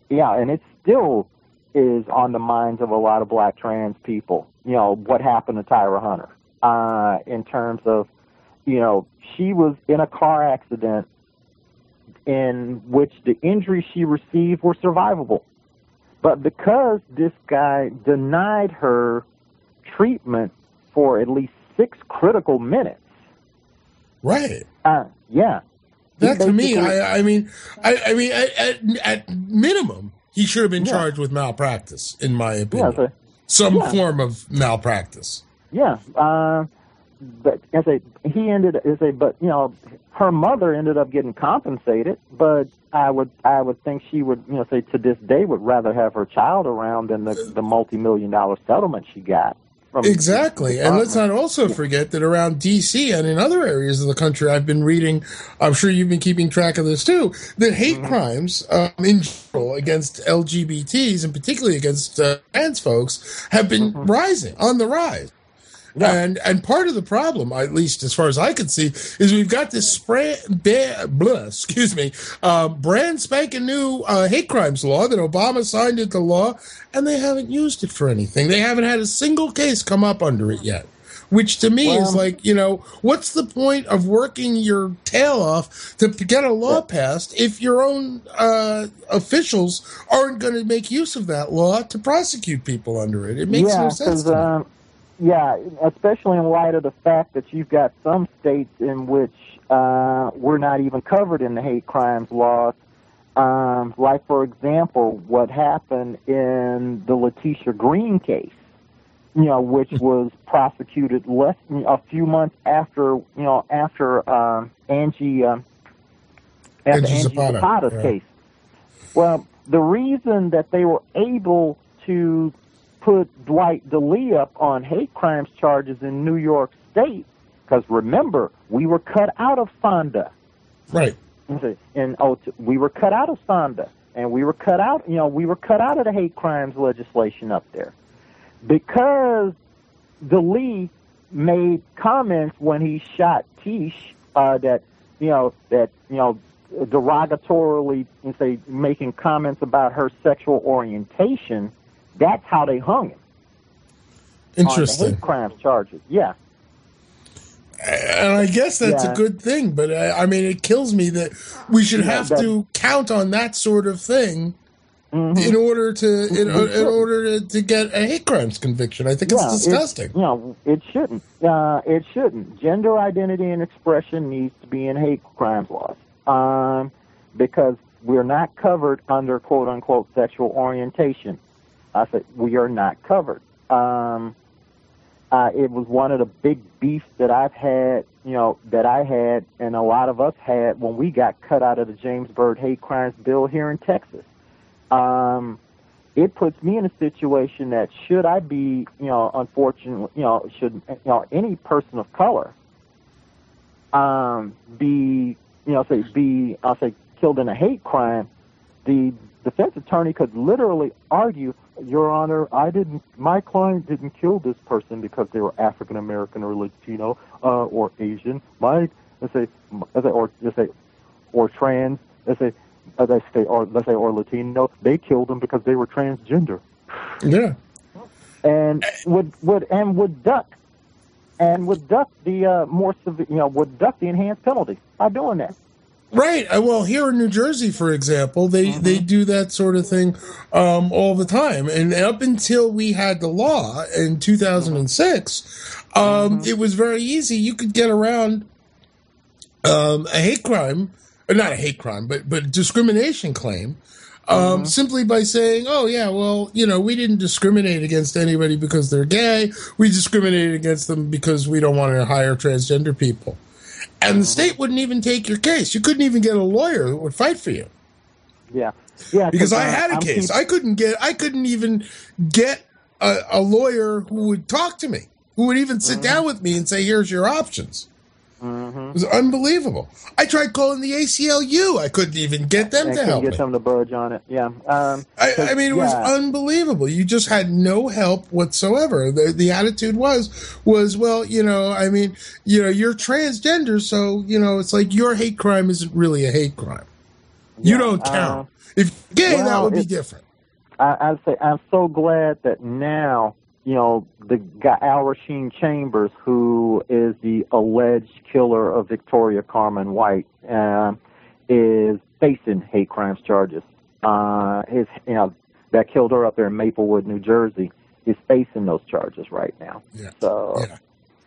S6: yeah, and it still is on the minds of a lot of black trans people. You know, what happened to Tyra Hunter, uh, in terms of, you know, she was in a car accident in which the injuries she received were survivable. But because this guy denied her treatment for at least six critical minutes.
S4: Right.
S6: Uh, yeah.
S4: That to me,
S6: Basically-
S4: I, I mean, I, I mean, at, at, at minimum, he should have been
S6: Yeah.
S4: charged with malpractice, in my opinion.
S6: Yeah, so-
S4: Some
S6: yeah.
S4: form of malpractice.
S6: Yeah, uh, but as a he ended as a but you know her mother ended up getting compensated, but I would I would think she would you know say to this day would rather have her child around than the the multi million dollar settlement she got. From
S4: Exactly.
S6: the
S4: And let's not
S6: department.
S4: also forget that around D C and in other areas of the country, I've been reading, I'm sure you've been keeping track of this too, that hate crimes um, in general against L G B Ts and particularly against uh, trans folks have been rising, on the rise.
S6: Yeah.
S4: And and part of the problem, at least as far as I can see, is we've got this spray, ba- blah, excuse me, uh, brand spanking new uh, hate crimes law that Obama signed into law, and they haven't used it for anything. They haven't had a single case come up under it yet. Which to me is
S6: Well-
S4: like, you know, what's the point of working your tail off to get a law passed if your own uh, officials aren't going to make use of that law to prosecute people under it? It makes
S6: yeah,
S4: no sense
S6: 'cause,
S4: to me.
S6: um, yeah, especially in light of the fact that you've got some states in which uh, we're not even covered in the hate crimes laws. Um, like, for example, what happened in the Letitia Green case, you know, which was prosecuted less a few months after, you know, after um, Angie, um, after
S4: Angie
S6: Angie
S4: Zapata,
S6: Zapata's
S4: yeah.
S6: case. Well, the reason that they were able to put Dwight DeLee up on hate crimes charges in New York State, because remember, we were cut out of Sonda.
S4: Right.
S6: And oh, t- we were cut out of Sonda, and we were cut out. You know, we were cut out of the hate crimes legislation up there because DeLee made comments when he shot Tish uh, that you know that you know derogatorily, and say making comments about her sexual orientation. That's how they hung him on the
S4: Interesting.
S6: hate crimes charges. Yeah.
S4: And I guess that's
S6: Yeah.
S4: a good thing, but I, I mean, it kills me that we should
S6: Yeah,
S4: have
S6: that-
S4: to count on that sort of thing
S6: Mhm.
S4: in order to in,
S6: Mhm.
S4: in order to, to get a hate crimes conviction. I think it's
S6: Yeah,
S4: disgusting.
S6: It, you know, it shouldn't. Uh, it shouldn't. Gender identity and expression needs to be in hate crimes laws um, because we're not covered under quote unquote sexual orientation. I said we are not covered. Um, uh, it was one of the big beefs that I've had, you know, that I had, and a lot of us had when we got cut out of the James Byrd hate crimes bill here in Texas. Um, it puts me in a situation that should I be, you know, unfortunately, you know, should you know any person of color um, be, you know, say be, I'll say, killed in a hate crime, the defense attorney could literally argue, Your Honor, I didn't, my client didn't kill this person because they were African American or Latino uh, or Asian. My, let's say, let's say, or let's say, or trans, let's say, let's say, or let's say, or Latino. They killed them because they were transgender,
S4: Yeah.
S6: and would would and would duck, and would duck the uh, more severe, you know, would duck the enhanced penalty by doing that.
S4: Right. Uh, Well, here in New Jersey, for example, they,
S6: Mm-hmm.
S4: they do that sort of thing um, all the time. And up until we had the law in two thousand six, um,
S6: Mm-hmm.
S4: it was very easy. You could get around um, a hate crime, or not a hate crime, but but discrimination claim, um,
S6: Mm-hmm.
S4: simply by saying, "Oh yeah, well, you know, we didn't discriminate against anybody because they're gay. We discriminated against them because we don't want to hire transgender people." And the state wouldn't even take your case. You couldn't even get a lawyer that would fight for you.
S6: Yeah, yeah.
S4: Because I
S6: uh,
S4: had a
S6: I'm
S4: case.
S6: keep-
S4: I couldn't get. I couldn't even get a, a lawyer who would talk to me, who would even sit down with me and say, "Here's your options." It was unbelievable. I tried calling the A C L U. I couldn't even get them
S6: I
S4: to
S6: couldn't
S4: help
S6: get
S4: me.
S6: them to budge on it. Yeah. Um,
S4: I, I mean, it was
S6: yeah.
S4: unbelievable. You just had no help whatsoever. The the attitude was was well, you know, I mean, you know, you're transgender, so you know, it's like your hate crime isn't really a hate crime. You
S6: Yeah,
S4: don't count.
S6: uh,
S4: If gay,
S6: Well,
S4: that would be
S6: it's-
S4: different.
S6: I, I'd say I'm so glad that now, you know, the guy Al Rasheen Chambers, who is the alleged killer of Victoria Carmen White, uh, is facing hate crimes charges. Uh, his, you know, that killed her up there in Maplewood, New Jersey, is facing those charges right now.
S4: Yeah.
S6: So,
S4: Yeah.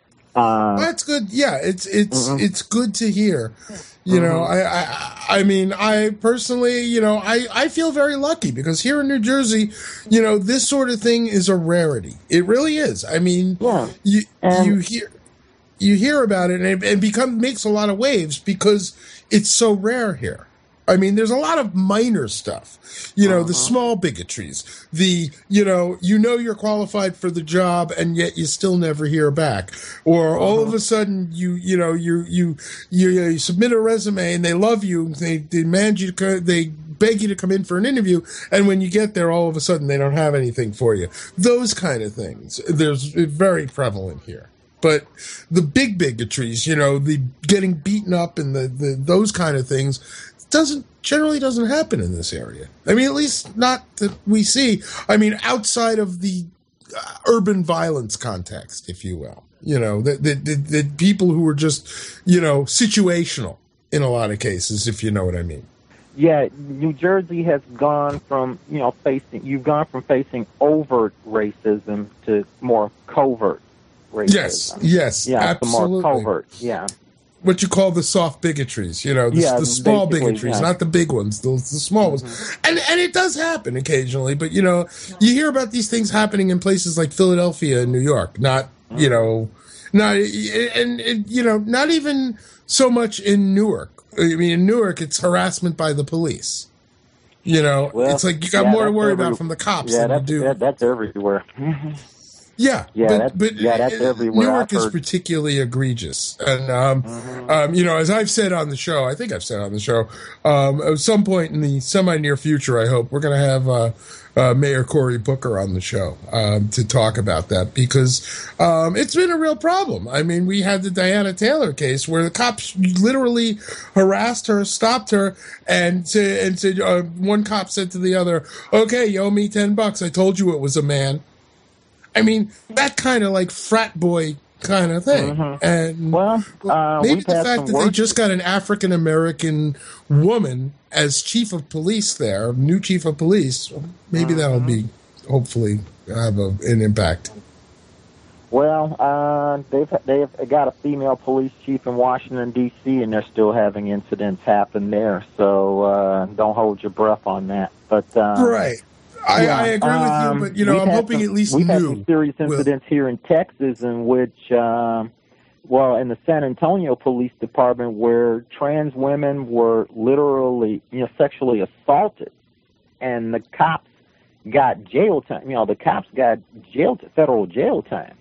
S6: uh,
S4: That's good. Yeah, it's it's
S6: Mhm.
S4: it's good to hear. You know,
S6: Mhm.
S4: I, I I mean, I personally, you know, I I feel very lucky because here in New Jersey, you know, this sort of thing is a rarity. It really is. I mean,
S6: Yeah.
S4: you
S6: And-
S4: you hear you hear about it and it, it become makes a lot of waves because it's so rare here. I mean, there's a lot of minor stuff, you know, the small bigotries, the, you know, you know you're qualified for the job and yet you still never hear back. Or all of a sudden you, you know, you, you, you, you submit a resume and they love you. They demand you to, co- they beg you to come in for an interview. And when you get there, all of a sudden they don't have anything for you. Those kind of things. There's it's very prevalent here. But the big bigotries, you know, the getting beaten up and the, the those kind of things doesn't generally doesn't happen in this area. I mean, at least not that we see. I mean, outside of the uh, urban violence context, if you will, you know, the, the, the, the people who are just, you know, situational in a lot of cases, if you know what I mean.
S6: yeah, New Jersey has gone from, you know, facing, you've gone from facing overt racism to more covert racism.
S4: Yes, yes,
S6: Yeah, the more
S4: absolutely.
S6: covert, yeah.
S4: What you call the soft bigotries, you know, the,
S6: Yeah,
S4: the small
S6: basically,
S4: bigotries,
S6: yeah.
S4: not the big ones, the, the small ones. And and it does happen occasionally, but, you know, you hear about these things happening in places like Philadelphia and New York, not, you know, not, and, and, you know, not even so much in Newark. I mean, in Newark, it's harassment by the police. You know,
S6: Well,
S4: it's like you got
S6: yeah,
S4: more to
S6: that's
S4: worry
S6: every-
S4: about from the cops
S6: Yeah,
S4: than you
S6: that's,
S4: do.
S6: that, that's everywhere.
S4: Yeah,
S6: Yeah,
S4: but,
S6: that's-
S4: but
S6: yeah, that's
S4: uh,
S6: everywhere.
S4: Newark
S6: I've
S4: is
S6: heard-
S4: particularly egregious, and um,
S6: Mm-hmm.
S4: um, you know, as I've said on the show, I think I've said on the show, um, at some point in the semi-near future, I hope we're going to have uh, uh, Mayor Cory Booker on the show um, to talk about that because um, it's been a real problem. I mean, we had the Diana Taylor case where the cops literally harassed her, stopped her, and to, and said uh, one cop said to the other, "Okay, you owe me ten bucks. I told you it was a man." I mean, that kind of like frat boy kind of thing. And
S6: Well, uh,
S4: maybe
S6: we've
S4: the
S6: had
S4: fact
S6: some
S4: that they
S6: worse-
S4: just got an African American woman as chief of police there, new chief of police, maybe that'll be hopefully have a, an impact.
S6: Well, uh, they've they've got a female police chief in Washington D C, and they're still having incidents happen there. So uh, don't hold your breath on that. But uh,
S4: Right. I,
S6: yeah,
S4: I agree
S6: um,
S4: with you, but you know,
S6: we've
S4: I'm
S6: had
S4: hoping
S6: some-
S4: at least
S6: we've had
S4: new.
S6: some serious
S4: will-
S6: incidents here in Texas, in which, um, well, in the San Antonio Police Department, where trans women were literally, you know, sexually assaulted, and the cops got jail time. You know, the cops got jail, federal jail time.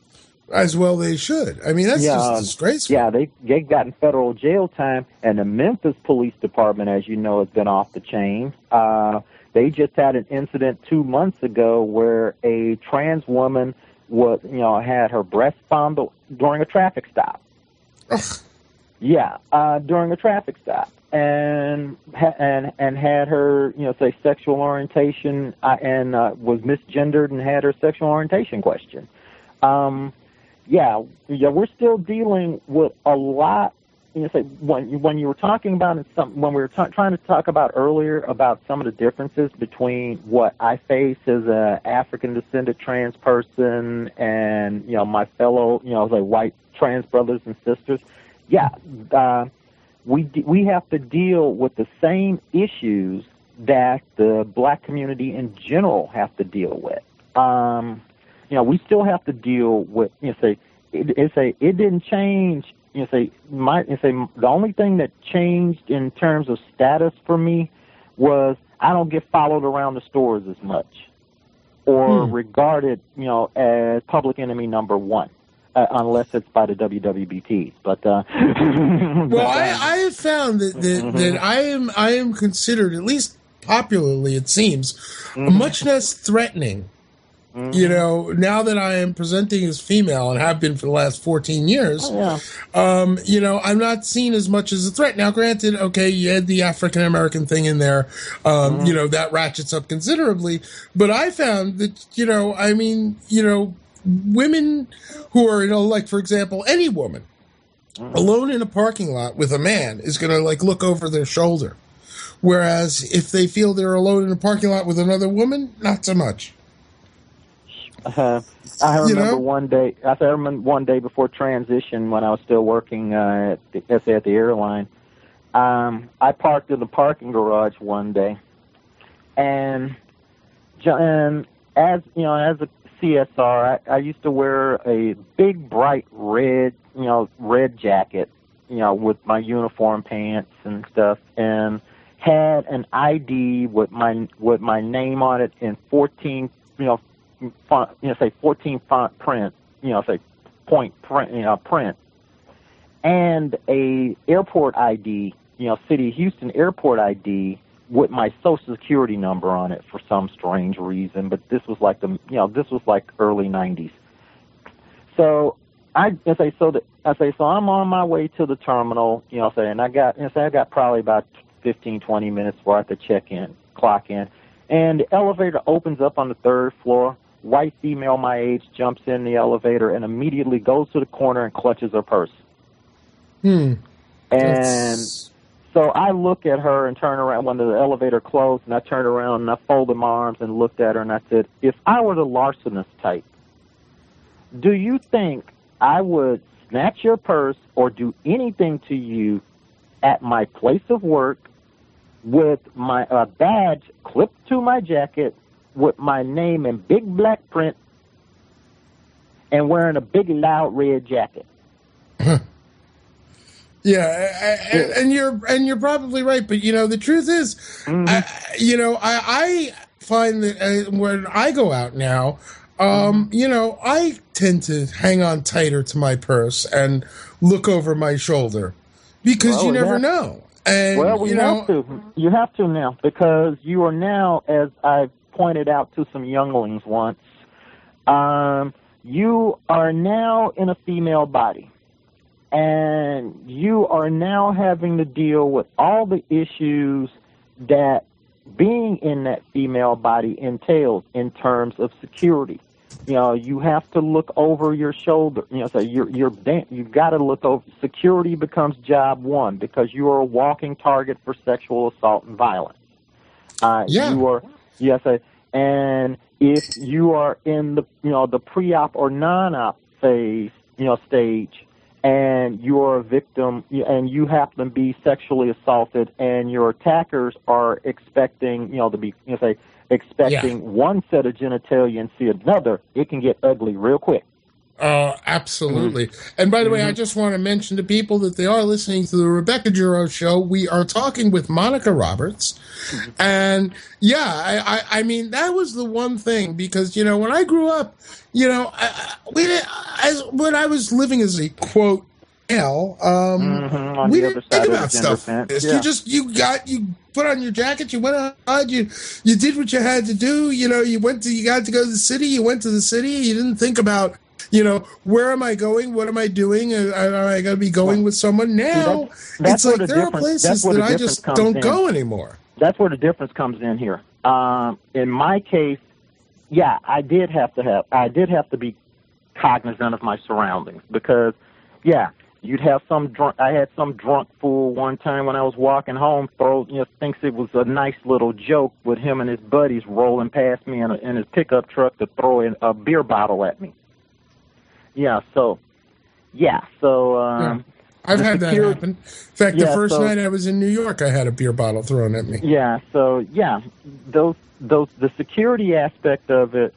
S4: As well they should. I mean, that's
S6: Yeah,
S4: just
S6: um,
S4: disgraceful.
S6: Yeah, they they've gotten federal jail time, and the Memphis Police Department, as you know, has been off the chain. Uh, they just had an incident two months ago where a trans woman was, you know, had her breast fondled during a traffic stop.
S4: Ugh.
S6: Yeah, uh, during a traffic stop, and ha- and and had her, you know, say sexual orientation, uh, and uh, was misgendered and had her sexual orientation questioned. Um, yeah, yeah, we're still dealing with a lot. You know, say when when you were talking about it, some when we were ta- trying to talk about earlier about some of the differences between what I face as a African descended trans person and, you know, my fellow, you know, like white trans brothers and sisters. Yeah, uh, we de- we have to deal with the same issues that the black community in general have to deal with. Um, you know, we still have to deal with, you know, say, it, it's a, it didn't change, you know, say, my, you know, say, the only thing that changed in terms of status for me was I don't get followed around the stores as much or
S4: Hmm.
S6: regarded, you know, as public enemy number one, uh, unless it's by the W W B Ts. But, uh,
S4: Well, I, I have found that, that,
S6: Mm-hmm.
S4: that I am I am considered, at least popularly it seems,
S6: Mm-hmm.
S4: much less threatening Mm-hmm. You know, now that I am presenting as female and have been for the last fourteen years,
S6: oh, yeah.
S4: um, you know, I'm not seen as much as a threat. Now, granted, okay, you had the African American thing in there, um, mm-hmm. you know, that ratchets up considerably. But I found that, you know, I mean, you know, women who are, you know, like, for example, any woman mm-hmm. alone in a parking lot with a man is going to, like, look over their shoulder. Whereas if they feel they're alone in a parking lot with another woman, not so much.
S6: Uh, I remember
S4: you know?
S6: one day. I remember one day before transition when I was still working uh, at, the, at the airline. Um, I parked in the parking garage one day, and, and as you know, as a C S R, I, I used to wear a big, bright red, you know, red jacket, you know, with my uniform pants and stuff, and had an I D with my with my name on it in fourteen, you know. Font, you know, say fourteen font print, you know, say point print, you know, print, and a airport I D, you know, City of Houston airport I D with my Social Security number on it for some strange reason. But this was like the, you know, this was like early nineties. So I, I say so that I say so I'm on my way to the terminal, you know, say, and I got, you know, say I got probably about fifteen, twenty minutes before I have to check in, clock in, and the elevator opens up on the third floor. White female my age jumps in the elevator and immediately goes to the corner and clutches her purse.
S4: Hmm.
S6: And
S4: That's...
S6: so I look at her and turn around when the elevator closed, and I turned around and I folded my arms and looked at her and I said, if I were the larcenous type, do you think I would snatch your purse or do anything to you at my place of work with my uh, badge clipped to my jacket with my name in big black print and wearing a big loud red jacket?
S4: Yeah, and, and you're and you're probably right, but you know the truth is, mm-hmm. I, you know, I, I find that uh, when I go out now, um, mm-hmm. you know, I tend to hang on tighter to my purse and look over my shoulder because
S6: well,
S4: you never
S6: have,
S4: know. And
S6: well, we
S4: you
S6: have
S4: know,
S6: to. You have to now because you are now, as I've pointed out to some younglings once, um, you are now in a female body. And you are now having to deal with all the issues that being in that female body entails in terms of security. You know, you have to look over your shoulder. You know, so you're you're you've got to look over. Security becomes job one because you are a walking target for sexual assault and violence. Uh,
S4: yeah.
S6: You are yes, and if you are in the you know the pre-op or non-op phase, you know, stage, and you're a victim, and you happen to be sexually assaulted, and your attackers are expecting, you know, to be, you know, say, expecting yeah. one set of genitalia and see another, it can get ugly real quick.
S4: Uh, absolutely. Mm-hmm. And by the way, mm-hmm. I just want to mention to people that they are listening to the Rebecca Giroux Show. We are talking with Monica Roberts. Mm-hmm. And yeah, I, I, I mean, that was the one thing because, you know, when I grew up, you know, I, we did, as when I was living as a quote male, um,
S6: mm-hmm.
S4: we didn't think about stuff.
S6: Yeah.
S4: You just you got you put on your jacket, you went outside, you you did what you had to do. You know, you went to you got to go to the city. You went to the city. You didn't think about, you know, where am I going? What am I doing? Am I going to be going with someone now?
S6: That's, that's
S4: it's like the there are places that I just don't in. go anymore.
S6: That's where the difference comes in here. Um, in my case. Yeah, I did have to have, I did have to be cognizant of my surroundings because, yeah, you'd have some drunk, I had some drunk fool one time when I was walking home throw, you know, thinks it was a nice little joke with him and his buddies rolling past me in, a, in his pickup truck to throw in a beer bottle at me. Yeah, so, yeah, so, um. Yeah.
S4: I've had security, that happen. In fact, yeah, the first so, night I was in New York, I had a beer bottle thrown at me.
S6: Yeah, so, yeah, those, those, the security aspect of it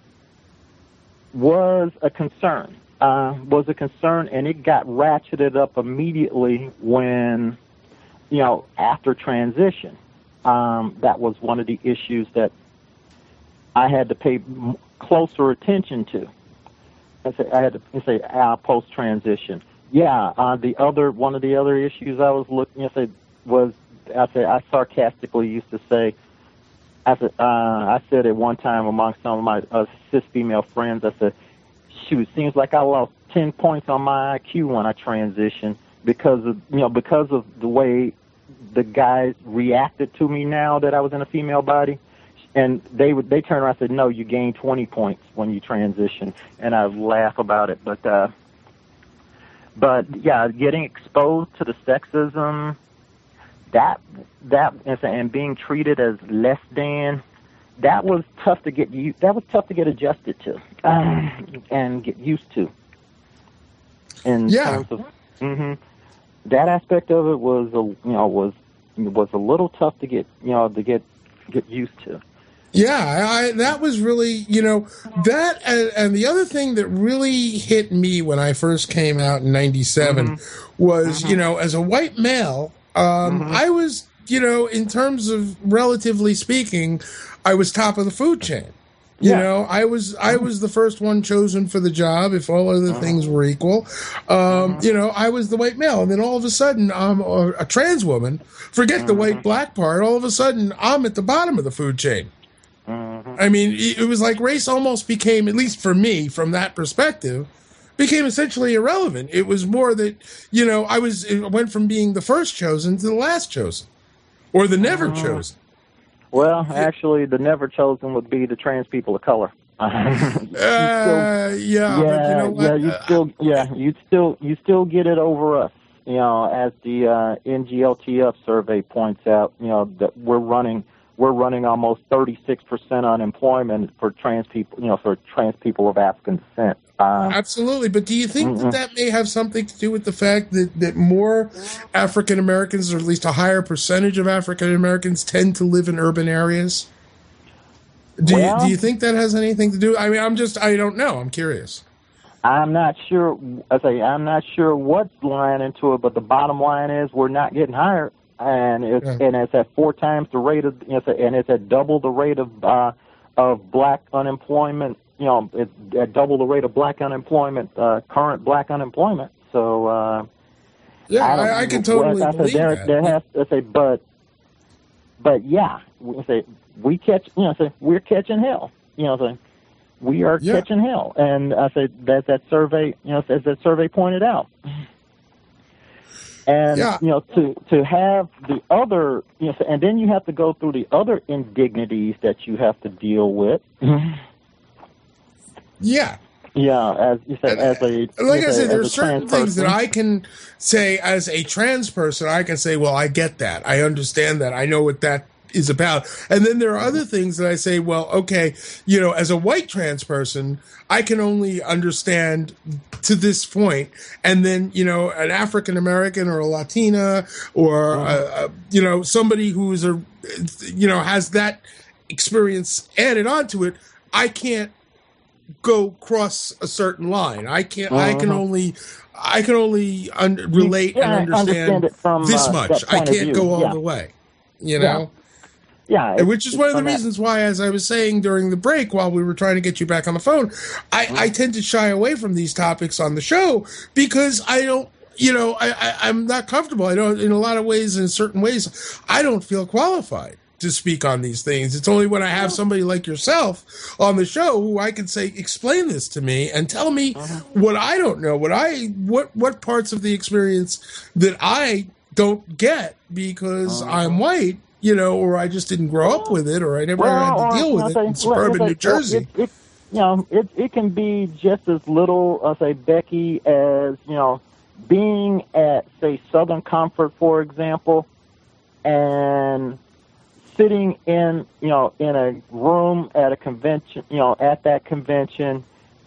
S6: was a concern, uh, was a concern, and it got ratcheted up immediately when, you know, after transition. Um, that was one of the issues that I had to pay closer attention to. I say I had to say uh, post-transition. Yeah, uh, the other one of the other issues I was looking at was I say I sarcastically used to say, I said, uh, I said at one time among some of my uh, cis female friends, I said, shoot, seems like I lost ten points on my I Q when I transitioned because of, you know, because of the way the guys reacted to me now that I was in a female body. And they would, they turned around and said, no, you gained twenty points when you transition. And I laugh about it. But, uh, but yeah, getting exposed to the sexism, that, that, and being treated as less than, that was tough to get you, that was tough to get adjusted to, um, and get used to. In
S4: Yeah.
S6: terms of, hmm that aspect of it was, a, you know, was, was a little tough to get, you know, to get, get used to.
S4: Yeah, I, that was really, you know, that and, and the other thing that really hit me when I first came out in ninety-seven
S6: Mm-hmm.
S4: was, you know, as a white male, um,
S6: Mm-hmm.
S4: I was, you know, in terms of relatively speaking, I was top of the food chain. You
S6: Yeah.
S4: know, I was I was the first one chosen for the job if all other things were equal. Um, you know, I was the white male, and then all of a sudden I'm a, a trans woman. Forget the white black part. All of a sudden I'm at the bottom of the food chain. I mean, it it was like race almost became, at least for me, from that perspective, became essentially irrelevant. It was more that, you know, I was, it went from being the first chosen to the last chosen, or the never chosen.
S6: Well, actually, the never chosen would be the trans people of color.
S4: Uh, yeah,
S6: yeah,
S4: but you know what?
S6: yeah, you still, yeah, you still, you still get it over us. You know, as the uh, N G L T F survey points out, you know that we're running, we're running almost thirty-six percent unemployment for trans people. You know, for trans people of African descent. Uh,
S4: Absolutely, but do you think that that may have something to do with the fact that, that more African Americans, or at least a higher percentage of African Americans, tend to live in urban areas? Do
S6: Well-
S4: you, do you think that has anything to do? I mean, I'm just, I don't know. I'm curious.
S6: I'm not sure. I say I'm not sure what's lying into it, but the bottom line is we're not getting hired, and it's
S4: Yeah.
S6: and it's at four times the rate of, it's at, and it's at double the rate of uh, of black unemployment. You know, it's at double the rate of black unemployment, uh, current black unemployment. So uh,
S4: Yeah,
S6: don't-
S4: I, I can totally
S6: well, I said
S4: believe
S6: there,
S4: that.
S6: There has, I say, but but yeah, we say we catch. You know, say we're catching hell. You know, say we are
S4: Yeah.
S6: catching hell, and I said that that survey. You know, as that survey pointed out. And
S4: Yeah.
S6: you know, to to have the other, you know, and then you have to go through the other indignities that you have to deal with.
S4: Yeah.
S6: Yeah, as you said, as a
S4: Like I
S6: as a-
S4: said, there are
S6: as a
S4: certain
S6: trans
S4: things that
S6: person.
S4: I can say as a trans person. I can say, well, I get that. I understand that. I know what that is about. And then there are other things that I say, well, okay, you know, as a white trans person, I can only understand to this point. And then, you know, an African American or a Latina or, uh, uh, you know, somebody who is a, you know, has that experience added onto it, I can't go cross a certain line. I can't. I can
S6: Uh-huh.
S4: only. I can only un- relate
S6: yeah,
S4: and
S6: understand
S4: understand
S6: it from,
S4: this
S6: uh,
S4: much.
S6: that
S4: I
S6: point of
S4: can't
S6: view,
S4: go all
S6: yeah.
S4: the way. You
S6: Yeah.
S4: know.
S6: Yeah,
S4: And
S6: it's-
S4: which is
S6: it's
S4: one of the
S6: from that-
S4: reasons why, as I was saying during the break, while we were trying to get you back on the phone, I, I tend to shy away from these topics on the show because I don't. You know, I, I, I'm not comfortable. I don't. In a lot of ways, in certain ways, I don't feel qualified to speak on these things. It's only when I have somebody like yourself on the show who I can say, explain this to me and tell me what I don't know, what I what what parts of the experience that I don't get because I'm white, you know, or I just didn't grow up with it, or I never had
S6: or,
S4: to deal
S6: you
S4: with
S6: know,
S4: it
S6: say,
S4: in
S6: let-
S4: suburban
S6: let's
S4: New
S6: say,
S4: Jersey.
S6: It, it, you know, it it can be just as little, uh, say, Becky, as you know, being at say Southern Comfort, for example, and sitting in, you know, in a room at a convention, you know, at that convention,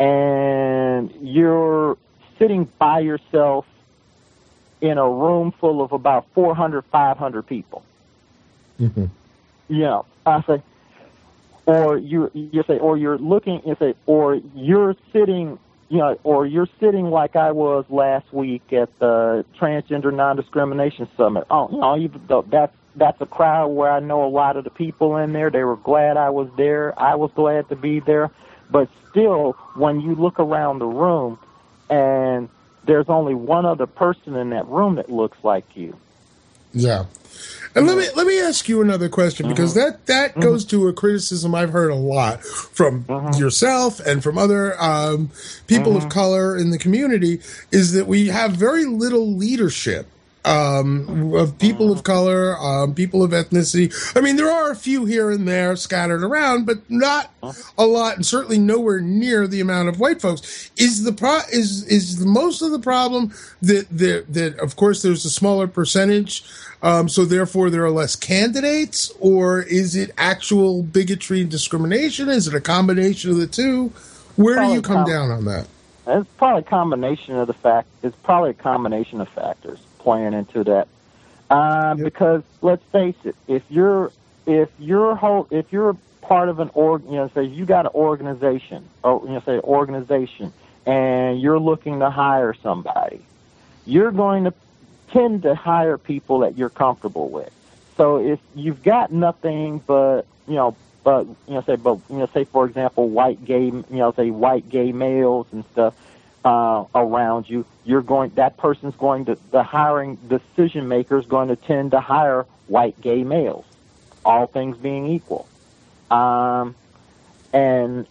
S6: and you're sitting by yourself in a room full of about four hundred, five hundred people.
S4: Mm-hmm.
S6: You know, I say, or you you say, or you're looking, you say, or you're sitting, you know, or you're sitting like I was last week at the Transgender Non-Discrimination Summit. Oh, you know, even though that's that's a crowd where I know a lot of the people in there. They were glad I was there. I was glad to be there. But still, when you look around the room and there's only one other person in that room that looks like you,
S4: Yeah. And let me let me ask you another question, because
S6: Mm-hmm.
S4: that, that mm-hmm. goes to a criticism I've heard a lot from mm-hmm. yourself and from other um, people mm-hmm. of color in the community, is that we have very little leadership um, of people of color, um, people of ethnicity. I mean, there are a few here and there scattered around, but not a lot, and certainly nowhere near the amount of white folks. Is the pro- is is most of the problem that that that of course there's a smaller percentage, um, so therefore there are less candidates, or is it actual bigotry and discrimination? Is it a combination of the two? Where
S6: probably
S4: do you come
S6: com-
S4: down on that?
S6: It's probably a combination of the fact. It's probably a combination of factors playing into that. Uh, yep. Because let's face it, if you're if you're whole, if you're part of an org, you know, say you got an organization, or you know, say organization, and you're looking to hire somebody, you're going to tend to hire people that you're comfortable with. So if you've got nothing but you know, but you know, say, but you know, say for example, white gay, you know, say white gay males and stuff. Uh, around you, you're going. That person's going to the hiring decision maker is going to tend to hire white gay males, all things being equal. Um, and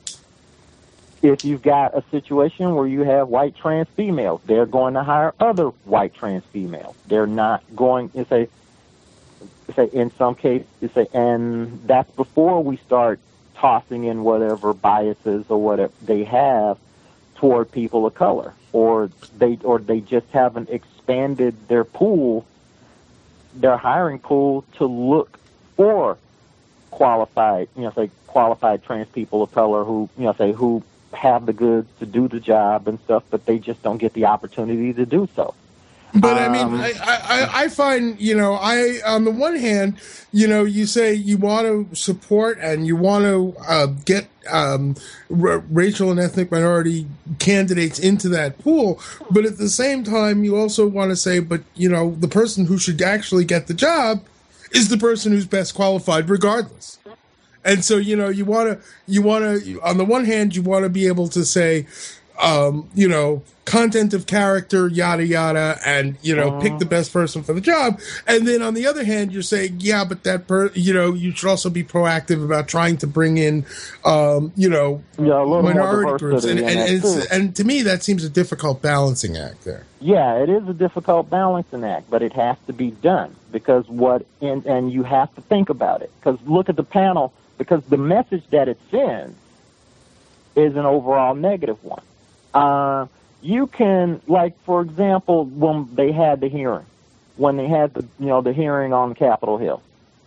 S6: if you've got a situation where you have white trans females, they're going to hire other white trans females. They're not going to say, say in some cases, say, and that's before we start tossing in whatever biases or whatever they have toward people of color, or they or they just haven't expanded their pool, their hiring pool, to look for qualified, you know, say qualified trans people of color who, you know, say who have the goods to do the job and stuff, but they just don't get the opportunity to do so.
S4: But
S6: um,
S4: I mean, I, I, I find, you know, I, on the one hand, you know, you say you want to support and you want to uh, get um, r- racial and ethnic minority candidates into that pool. But at the same time, you also want to say, but, you know, the person who should actually get the job is the person who's best qualified regardless. And so, you know, you want to, you want to, on the one hand, you want to be able to say, um, you know, content of character, yada, yada, and, you know, uh, pick the best person for the job. And then on the other hand, you're saying, yeah, but that, per- you know, you should also be proactive about trying to bring in, um, you know,
S6: yeah,
S4: minority groups. And, and, and, it's, and to me, that seems a difficult balancing act there.
S6: Yeah, it is a difficult balancing act, but it has to be done because what, and, and you have to think about it. Because look at the panel, because the message that it sends is an overall negative one. Uh, you can, like, for example, when they had the hearing, when they had the, you know, the hearing on Capitol Hill,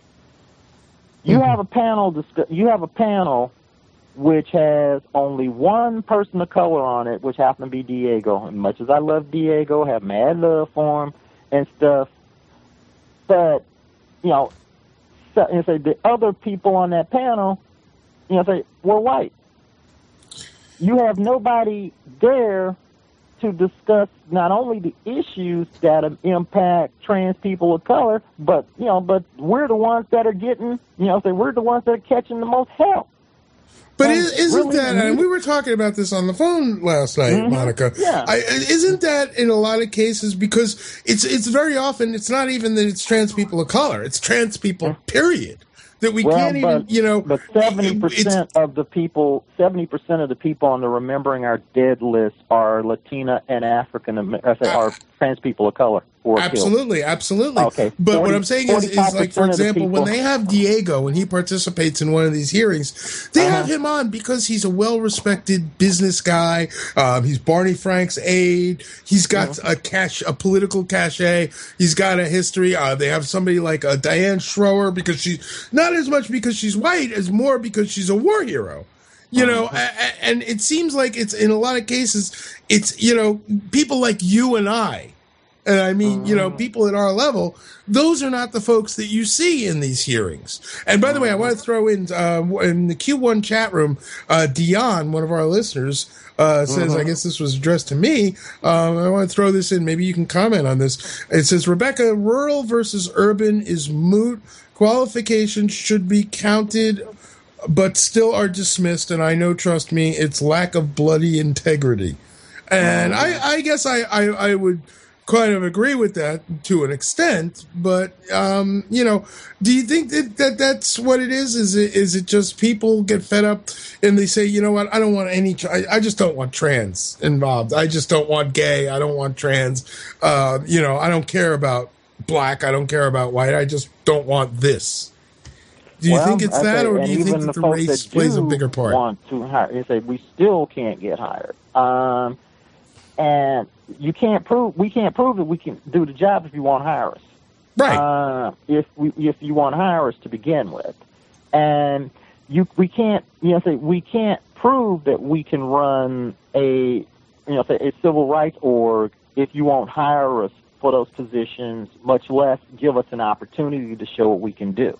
S6: you mm-hmm. have a panel, discuss- you have a panel which has only one person of color on it, which happened to be Diego. As much as I love Diego, have mad love for him and stuff, but, you know, so, and say the other people on that panel, you know, say, were white. You have nobody there to discuss not only the issues that impact trans people of color, but, you know, but we're the ones that are getting, you know, say we're the ones that are catching the most help.
S4: But is, isn't really that, and we were talking about this on the phone last night, mm-hmm. Monica,
S6: yeah.
S4: I, isn't that in a lot of cases, because it's it's very often, it's not even that it's trans people of color, it's trans people, period. That we
S6: well,
S4: can't
S6: but,
S4: even, you know.
S6: But seventy percent of the people, seventy percent of the people on the Remembering Our Dead list are Latina and African, I say, are trans people of color.
S4: Absolutely,
S6: killed.
S4: absolutely.
S6: Okay.
S4: But
S6: forty,
S4: what I'm saying is, is like, for example, when they have Diego and he participates in one of these hearings, they uh-huh. have him on because he's a well-respected business guy. Um, he's Barney Frank's aide. He's got uh-huh. a cash, a political cachet. He's got a history. Uh, they have somebody like uh, Diane Schroer because she's not as much because she's white as more because she's a war hero. You know, uh-huh. and it seems like it's in a lot of cases, it's, you know, people like you and I. And I mean, you know, people at our level, those are not the folks that you see in these hearings. And by the way, I want to throw in, uh, in the Q one chat room, uh, Dion, one of our listeners, uh, says, mm-hmm. I guess this was addressed to me. Um, I want to throw this in. Maybe you can comment on this. It says, Rebecca, rural versus urban is moot. Qualifications should be counted, but still are dismissed. And I know, trust me, it's lack of bloody integrity. And I, I guess I, I, I would, kind of agree with that to an extent, but um, you know, do you think that, that that's what it is? Is it is it just people get fed up and they say, you know what, I don't want any, I, I just don't want trans involved. I just don't want gay. I don't want trans. Uh, you know, I don't care about black. I don't care about white. I just don't want this. Do you
S6: well,
S4: think it's
S6: I
S4: that,
S6: say,
S4: or do you think
S6: the
S4: that the
S6: folks
S4: race
S6: that
S4: plays a
S6: do
S4: bigger part?
S6: Want to hire? They say we still can't get hired, um, and you can't prove we can't prove that we can do the job if you want to hire us.
S4: Right.
S6: Uh, if we if you want to hire us to begin with, and you we can't you know say we can't prove that we can run a you know say a civil rights org if you won't hire us for those positions, much less give us an opportunity to show what we can do.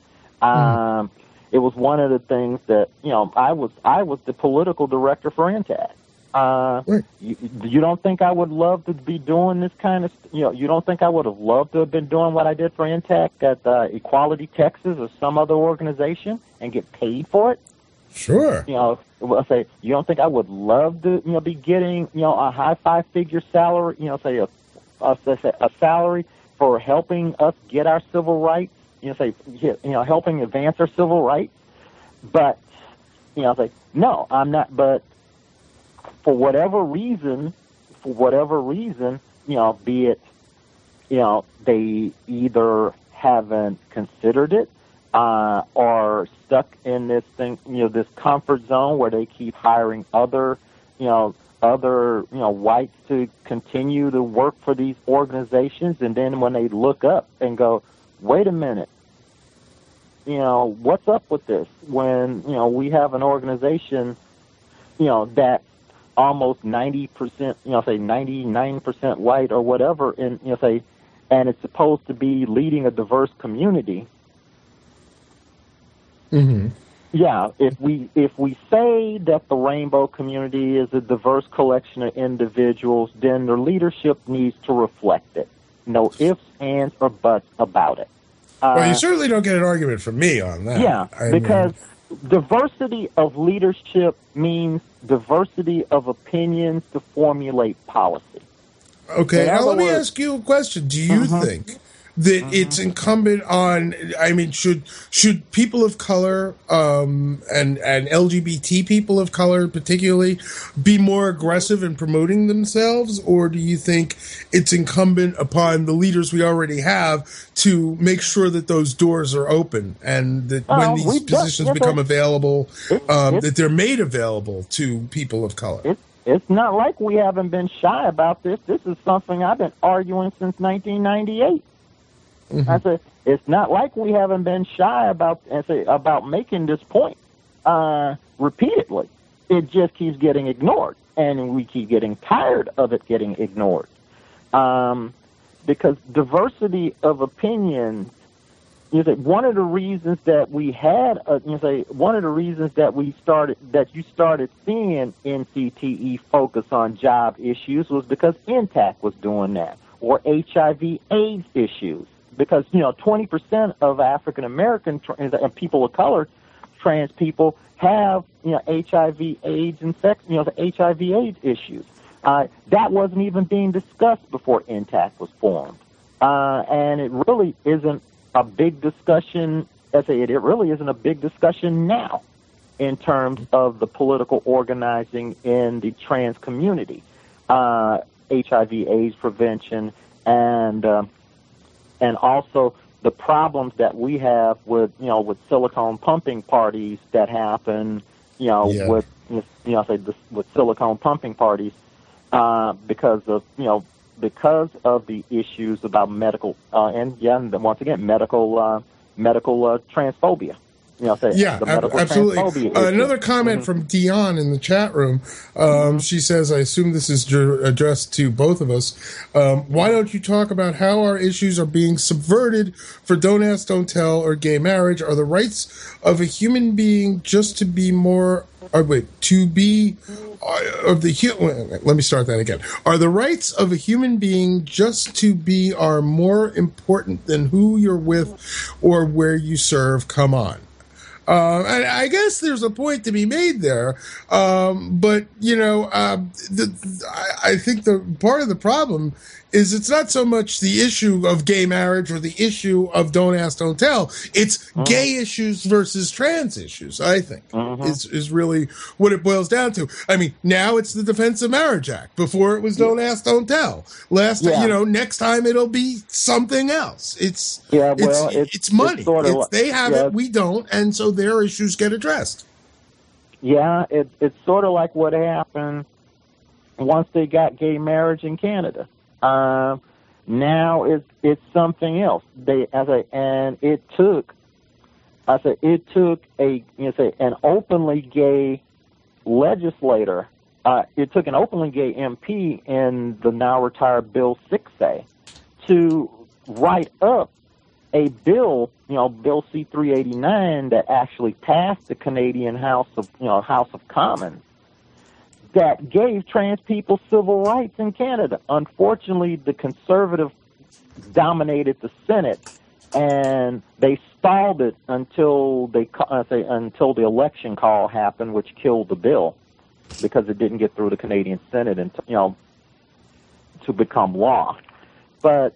S6: Um, it was one of the things that, you know, I was I was the political director for N T A C. Uh,
S4: right.
S6: you, you don't think I would love to be doing this kind of, you know, you don't think I would have loved to have been doing what I did for N T A C at uh, Equality Texas or some other organization and get paid for it?
S4: Sure.
S6: You know, I say, you don't think I would love to, you know, be getting, you know, a high five-figure salary, you know, say a, a, a salary for helping us get our civil rights? You know, say, you know, helping advance our civil rights, but you know, say, no, I'm not. But for whatever reason, for whatever reason, you know, be it, you know, they either haven't considered it, uh, or stuck in this thing, you know, this comfort zone where they keep hiring other, you know, other, you know, whites to continue to work for these organizations, and then when they look up and go, wait a minute. You know, what's up with this? When, you know, we have an organization, you know, that's almost ninety percent, you know, say ninety-nine percent white or whatever, and, you know, say, and it's supposed to be leading a diverse community.
S4: Mm-hmm.
S6: Yeah, if we if we say that the rainbow community is a diverse collection of individuals, then their leadership needs to reflect it. No ifs, ands, or buts about it.
S4: Well, you
S6: Uh,
S4: certainly don't get an argument from me on that.
S6: Yeah,
S4: I
S6: because
S4: mean,
S6: diversity of leadership means diversity of opinions to formulate policy.
S4: okay,
S6: in
S4: now
S6: other
S4: let me
S6: words-
S4: ask you a question. Do you
S6: Mhm.
S4: think that it's incumbent on, I mean, should should people of color um, and, and L G B T people of color particularly be more aggressive in promoting themselves, or do you think it's incumbent upon the leaders we already have to make sure that those doors are open and that
S6: Well,
S4: when these
S6: we've done-
S4: positions
S6: yes,
S4: become
S6: sir.
S4: available,
S6: It's-
S4: um,
S6: it's-
S4: that they're made available to people of color?
S6: It's it's not like we haven't been shy about this. This is something I've been arguing since nineteen ninety-eight.
S4: Mhm.
S6: I said it's not like we haven't been shy about I say about making this point uh, repeatedly. It just keeps getting ignored, and we keep getting tired of it getting ignored. Um, because diversity of opinion, you say one of the reasons that we had, a, you say one of the reasons that we started that you started seeing N C T E focus on job issues was because N T A C was doing that, or H I V AIDS issues. Because, you know, twenty percent of African American trans and people of color, trans people, have, you know, H I V AIDS and sex, you know, the H I V AIDS issues. Uh, that wasn't even being discussed before N T A C was formed. Uh, and it really isn't a big discussion, I say it, it really isn't a big discussion now in terms of the political organizing in the trans community. Uh, H I V AIDS prevention and, um, and also the problems that we have with, you know, with silicone pumping parties that happen, you know,
S4: Yeah.
S6: with, you know, say this, with silicone pumping parties, uh, because of, you know, because of the issues about medical, uh, and yeah, and once again, medical, uh, medical uh, transphobia. You know, say
S4: Yeah,
S6: the
S4: ab-
S6: medical
S4: absolutely.
S6: transphobia
S4: Uh,
S6: issue.
S4: another comment
S6: Mhm.
S4: from Dion in the chat room. Um,
S6: Mm-hmm.
S4: She says, I assume this is dr- addressed to both of us. Um, why don't you talk about how our issues are being subverted for Don't Ask, Don't Tell or gay marriage? Are the rights of a human being just to be more, or wait, to be, uh, of the, hu- let me start that again. Are the rights of a human being just to be are more important than who you're with or where you serve? Come on. Uh, and I guess there's a point to be made there. Um, but, you know, uh, the, I, I think the part of the problem is it's not so much the issue of gay marriage or the issue of don't ask, don't tell. It's mm-hmm. gay issues versus trans issues, I think, mm-hmm. is, is really what it boils down to. I mean, now it's the Defense of Marriage Act. Before it was don't ask, don't tell. Last, yeah. you know, next time it'll be something else. It's,
S6: yeah, well,
S4: it's,
S6: it's,
S4: it's money.
S6: It's sort of,
S4: it's, they have yeah. it, we don't, and so their issues get addressed.
S6: Yeah, it, it's sort of like what happened once they got gay marriage in Canada. Uh, now it's it's something else. They as a and it took, I said it took a you know say an openly gay legislator. Uh, it took an openly gay M P in the now retired Bill Sixay to write up a bill, you know, Bill C three eighty-nine that actually passed the Canadian House of you know House of Commons, that gave trans people civil rights in Canada. Unfortunately, the Conservative dominated the Senate, and they stalled it until they uh, say until the election call happened, which killed the bill because it didn't get through the Canadian Senate and you know to become law. But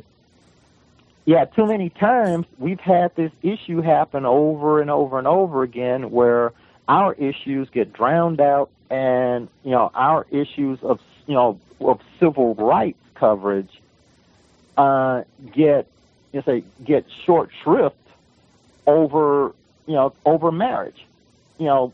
S6: yeah, too many times we've had this issue happen over and over and over again, where our issues get drowned out. And, you know, our issues of, you know, of civil rights coverage uh, get, you know, say, get short shrift over, you know, over marriage. You know,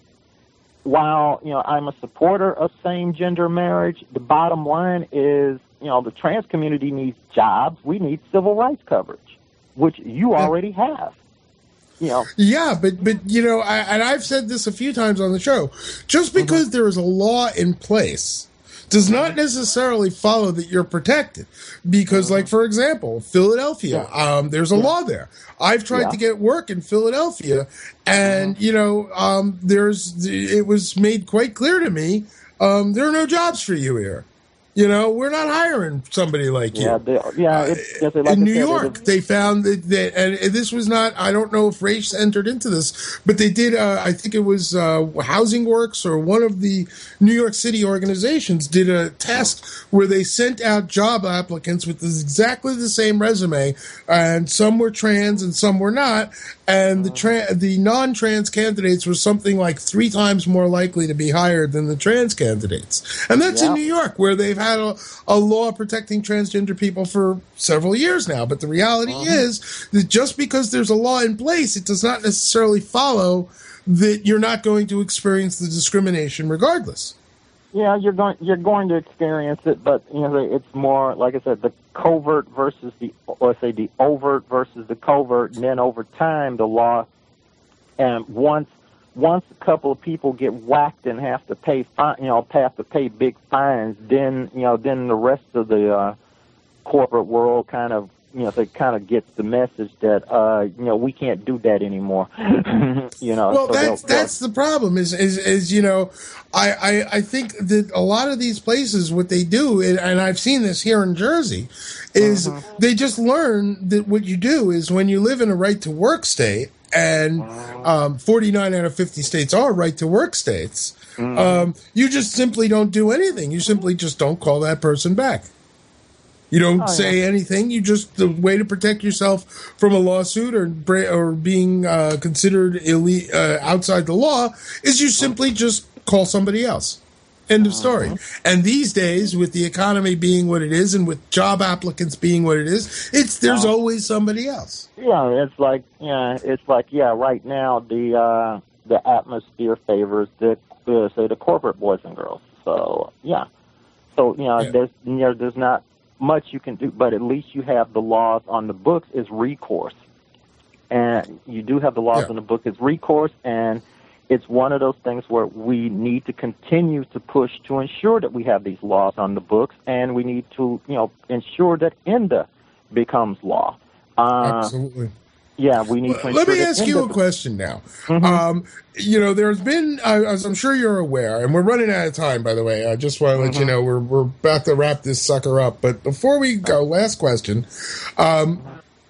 S6: while, you know, I'm a supporter of same-gender marriage, the bottom line is, you know, the trans community needs jobs. We need civil rights coverage, which you already have. You know.
S4: Yeah, but but you know, I, and I've said this a few times on the show. Just because mm-hmm. there is a law in place does not necessarily follow that you're protected. Because, mm-hmm. like for example, Philadelphia, yeah. um, there's a yeah. law there. I've tried yeah. to get work in Philadelphia, and mm-hmm. you know, um, there's it was made quite clear to me um, there are no jobs for you here. You know, we're not hiring somebody like you.
S6: Yeah, they, yeah. It,
S4: uh,
S6: like
S4: in New
S6: said,
S4: York, they found that, that, and this was not, I don't know if race entered into this, but they did, uh, I think it was uh, Housing Works or one of the New York City organizations did a test where they sent out job applicants with this, exactly the same resume, and some were trans and some were not, and the tra- the non-trans candidates were something like three times more likely to be hired than the trans candidates. And that's yeah. in New York, where they've had a, a law protecting transgender people for several years now. But the reality uh-huh. is that just because there's a law in place, it does not necessarily follow that you're not going to experience the discrimination regardless.
S6: Yeah, you're going you're going to experience it, but you know it's more like I said, the covert versus the let's say the overt versus the covert, and then over time the law, and once once a couple of people get whacked and have to pay fine, you know, have to pay big fines, then you know then the rest of the uh, corporate world kind of you know they kind of gets the message that uh, you know we can't do that anymore. you know,
S4: well
S6: so
S4: that's
S6: they'll,
S4: that's the problem is is is you know. I, I, I think that a lot of these places, what they do, and I've seen this here in Jersey, is uh-huh. they just learn that what you do is when you live in a right-to-work state, and um, forty-nine out of fifty states are right-to-work states, uh-huh. um, you just simply don't do anything. You simply just don't call that person back. You don't oh, say yeah. anything. You just, the way to protect yourself from a lawsuit or or being uh, considered ille- uh, outside the law is you simply just call somebody else. End of story. Uh-huh. And these days, with the economy being what it is and with job applicants being what it is, it's there's uh-huh. always somebody else.
S6: Yeah, it's like yeah, it's like yeah. Right now, the uh, the atmosphere favors the uh, say the corporate boys and girls. So yeah, so you know, yeah. there's you know, there's not much you can do, but at least you have the laws on the books is recourse, and you do have the laws yeah. on the book is recourse and. It's one of those things where we need to continue to push to ensure that we have these laws on the books, and we need to, you know, ensure that I N D A becomes law. Uh,
S4: Absolutely.
S6: Yeah, we need to.
S4: Let me ask you a question now. Mm-hmm. Um, you know, there's been, uh, as I'm sure you're aware, and we're running out of time, by the way. I just want to mm-hmm. let you know we're we're about to wrap this sucker up. But before we go, last question. Um,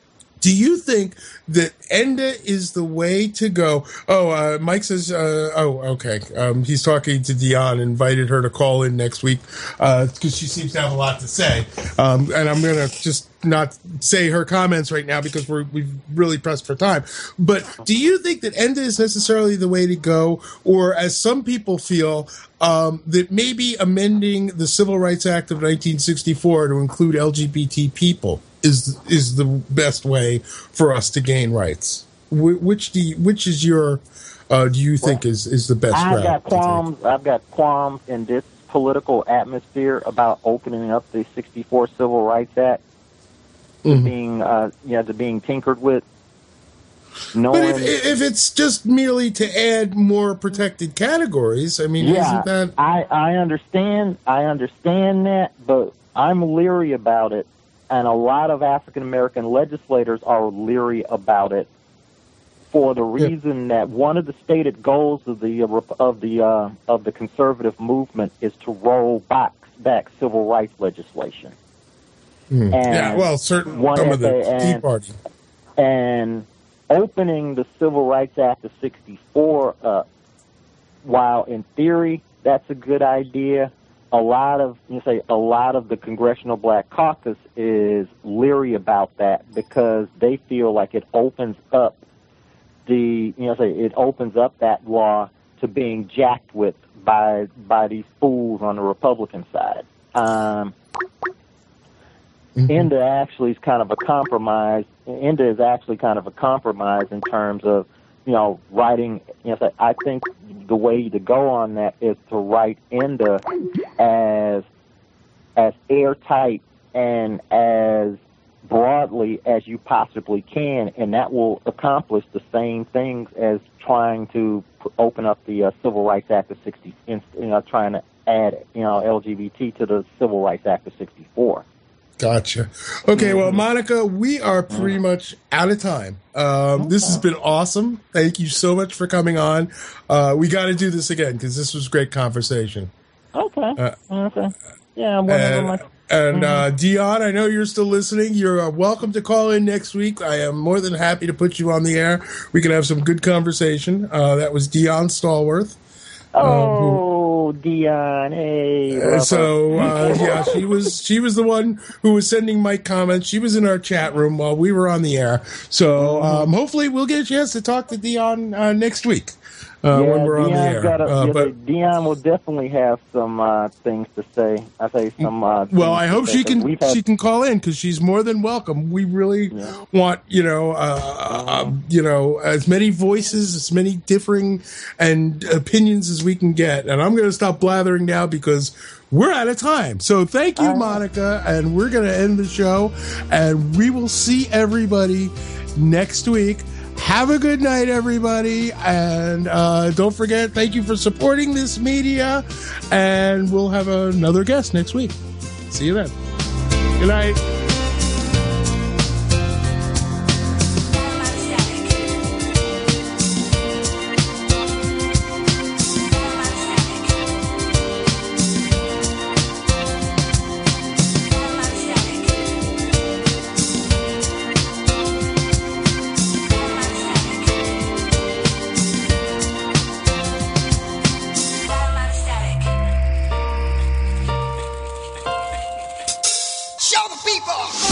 S4: Do you think that ENDA is the way to go? Oh, uh, Mike says, uh, oh, okay. Um, he's talking to Dion, invited her to call in next week because uh, she seems to have a lot to say. Um, and I'm going to just not say her comments right now because we're, we've really pressed for time. But do you think that ENDA is necessarily the way to go? Or as some people feel, um, that maybe amending the Civil Rights Act of nineteen sixty-four to include L G B T people is is the best way for us to gain rights? Wh- which do you, which is your uh, do you think well, is, is the best
S6: I've
S4: route?
S6: Got qualms, I've got qualms in this political atmosphere about opening up the sixty-four Civil Rights Act to mm-hmm. being uh, you know, to being tinkered with. Knowing,
S4: but if, if it's just merely to add more protected categories, I mean,
S6: yeah,
S4: isn't that?
S6: I, I understand, I understand that, but I'm leery about it. And a lot of African American legislators are leery about it for the reason yeah. that one of the stated goals of the of the uh, of the conservative movement is to roll back back civil rights legislation.
S4: Mm. Yeah, well, certain some of the
S6: and,
S4: Tea Party
S6: and opening the Civil Rights Act of sixty-four up, while in theory that's a good idea. A lot of you say a lot of the Congressional Black Caucus is leery about that because they feel like it opens up the you know say it opens up that law to being jacked with by by these fools on the Republican side. Um, mm-hmm. ENDA actually is kind of a compromise. ENDA is actually kind of a compromise in terms of you know writing. You know, say I think the way to go on that is to write ENDA as as airtight and as broadly as you possibly can, and that will accomplish the same things as trying to open up the uh, Civil Rights Act of sixty. You know, trying to add you know L G B T to the Civil Rights Act of sixty-four.
S4: Gotcha. Okay, well, Monica, we are pretty much out of time. Um, this has been awesome. Thank you so much for coming on. Uh, we got to do this again because this was great conversation.
S6: Okay. Uh, okay. Yeah, I'm
S4: and, my- and uh, Dion, I know you're still listening. You're uh, welcome to call in next week. I am more than happy to put you on the air. We can have some good conversation. Uh, that was Dion Stallworth.
S6: Oh, um, Dion, hey.
S4: Uh, so uh, yeah, she was she was the one who was sending Mike comments. She was in our chat room while we were on the air. So um, hopefully we'll get a chance to talk to Dion uh, next week uh,
S6: yeah,
S4: when we're
S6: Dion's
S4: on the air.
S6: Got a,
S4: uh,
S6: yeah,
S4: but
S6: Dion will definitely have some uh, things to say. I say some. Uh,
S4: well, I hope she can
S6: had,
S4: she can call in because she's more than welcome. We really yeah. want you know uh, uh, you know as many voices, as many differing and opinions as we can get. And I'm going to stop blathering now because we're out of time. So thank you, Monica, and we're going to end the show. And we will see everybody next week. Have a good night, everybody. And uh, don't forget, thank you for supporting this media. And we'll have another guest next week. See you then. Good night.
S5: Show the people!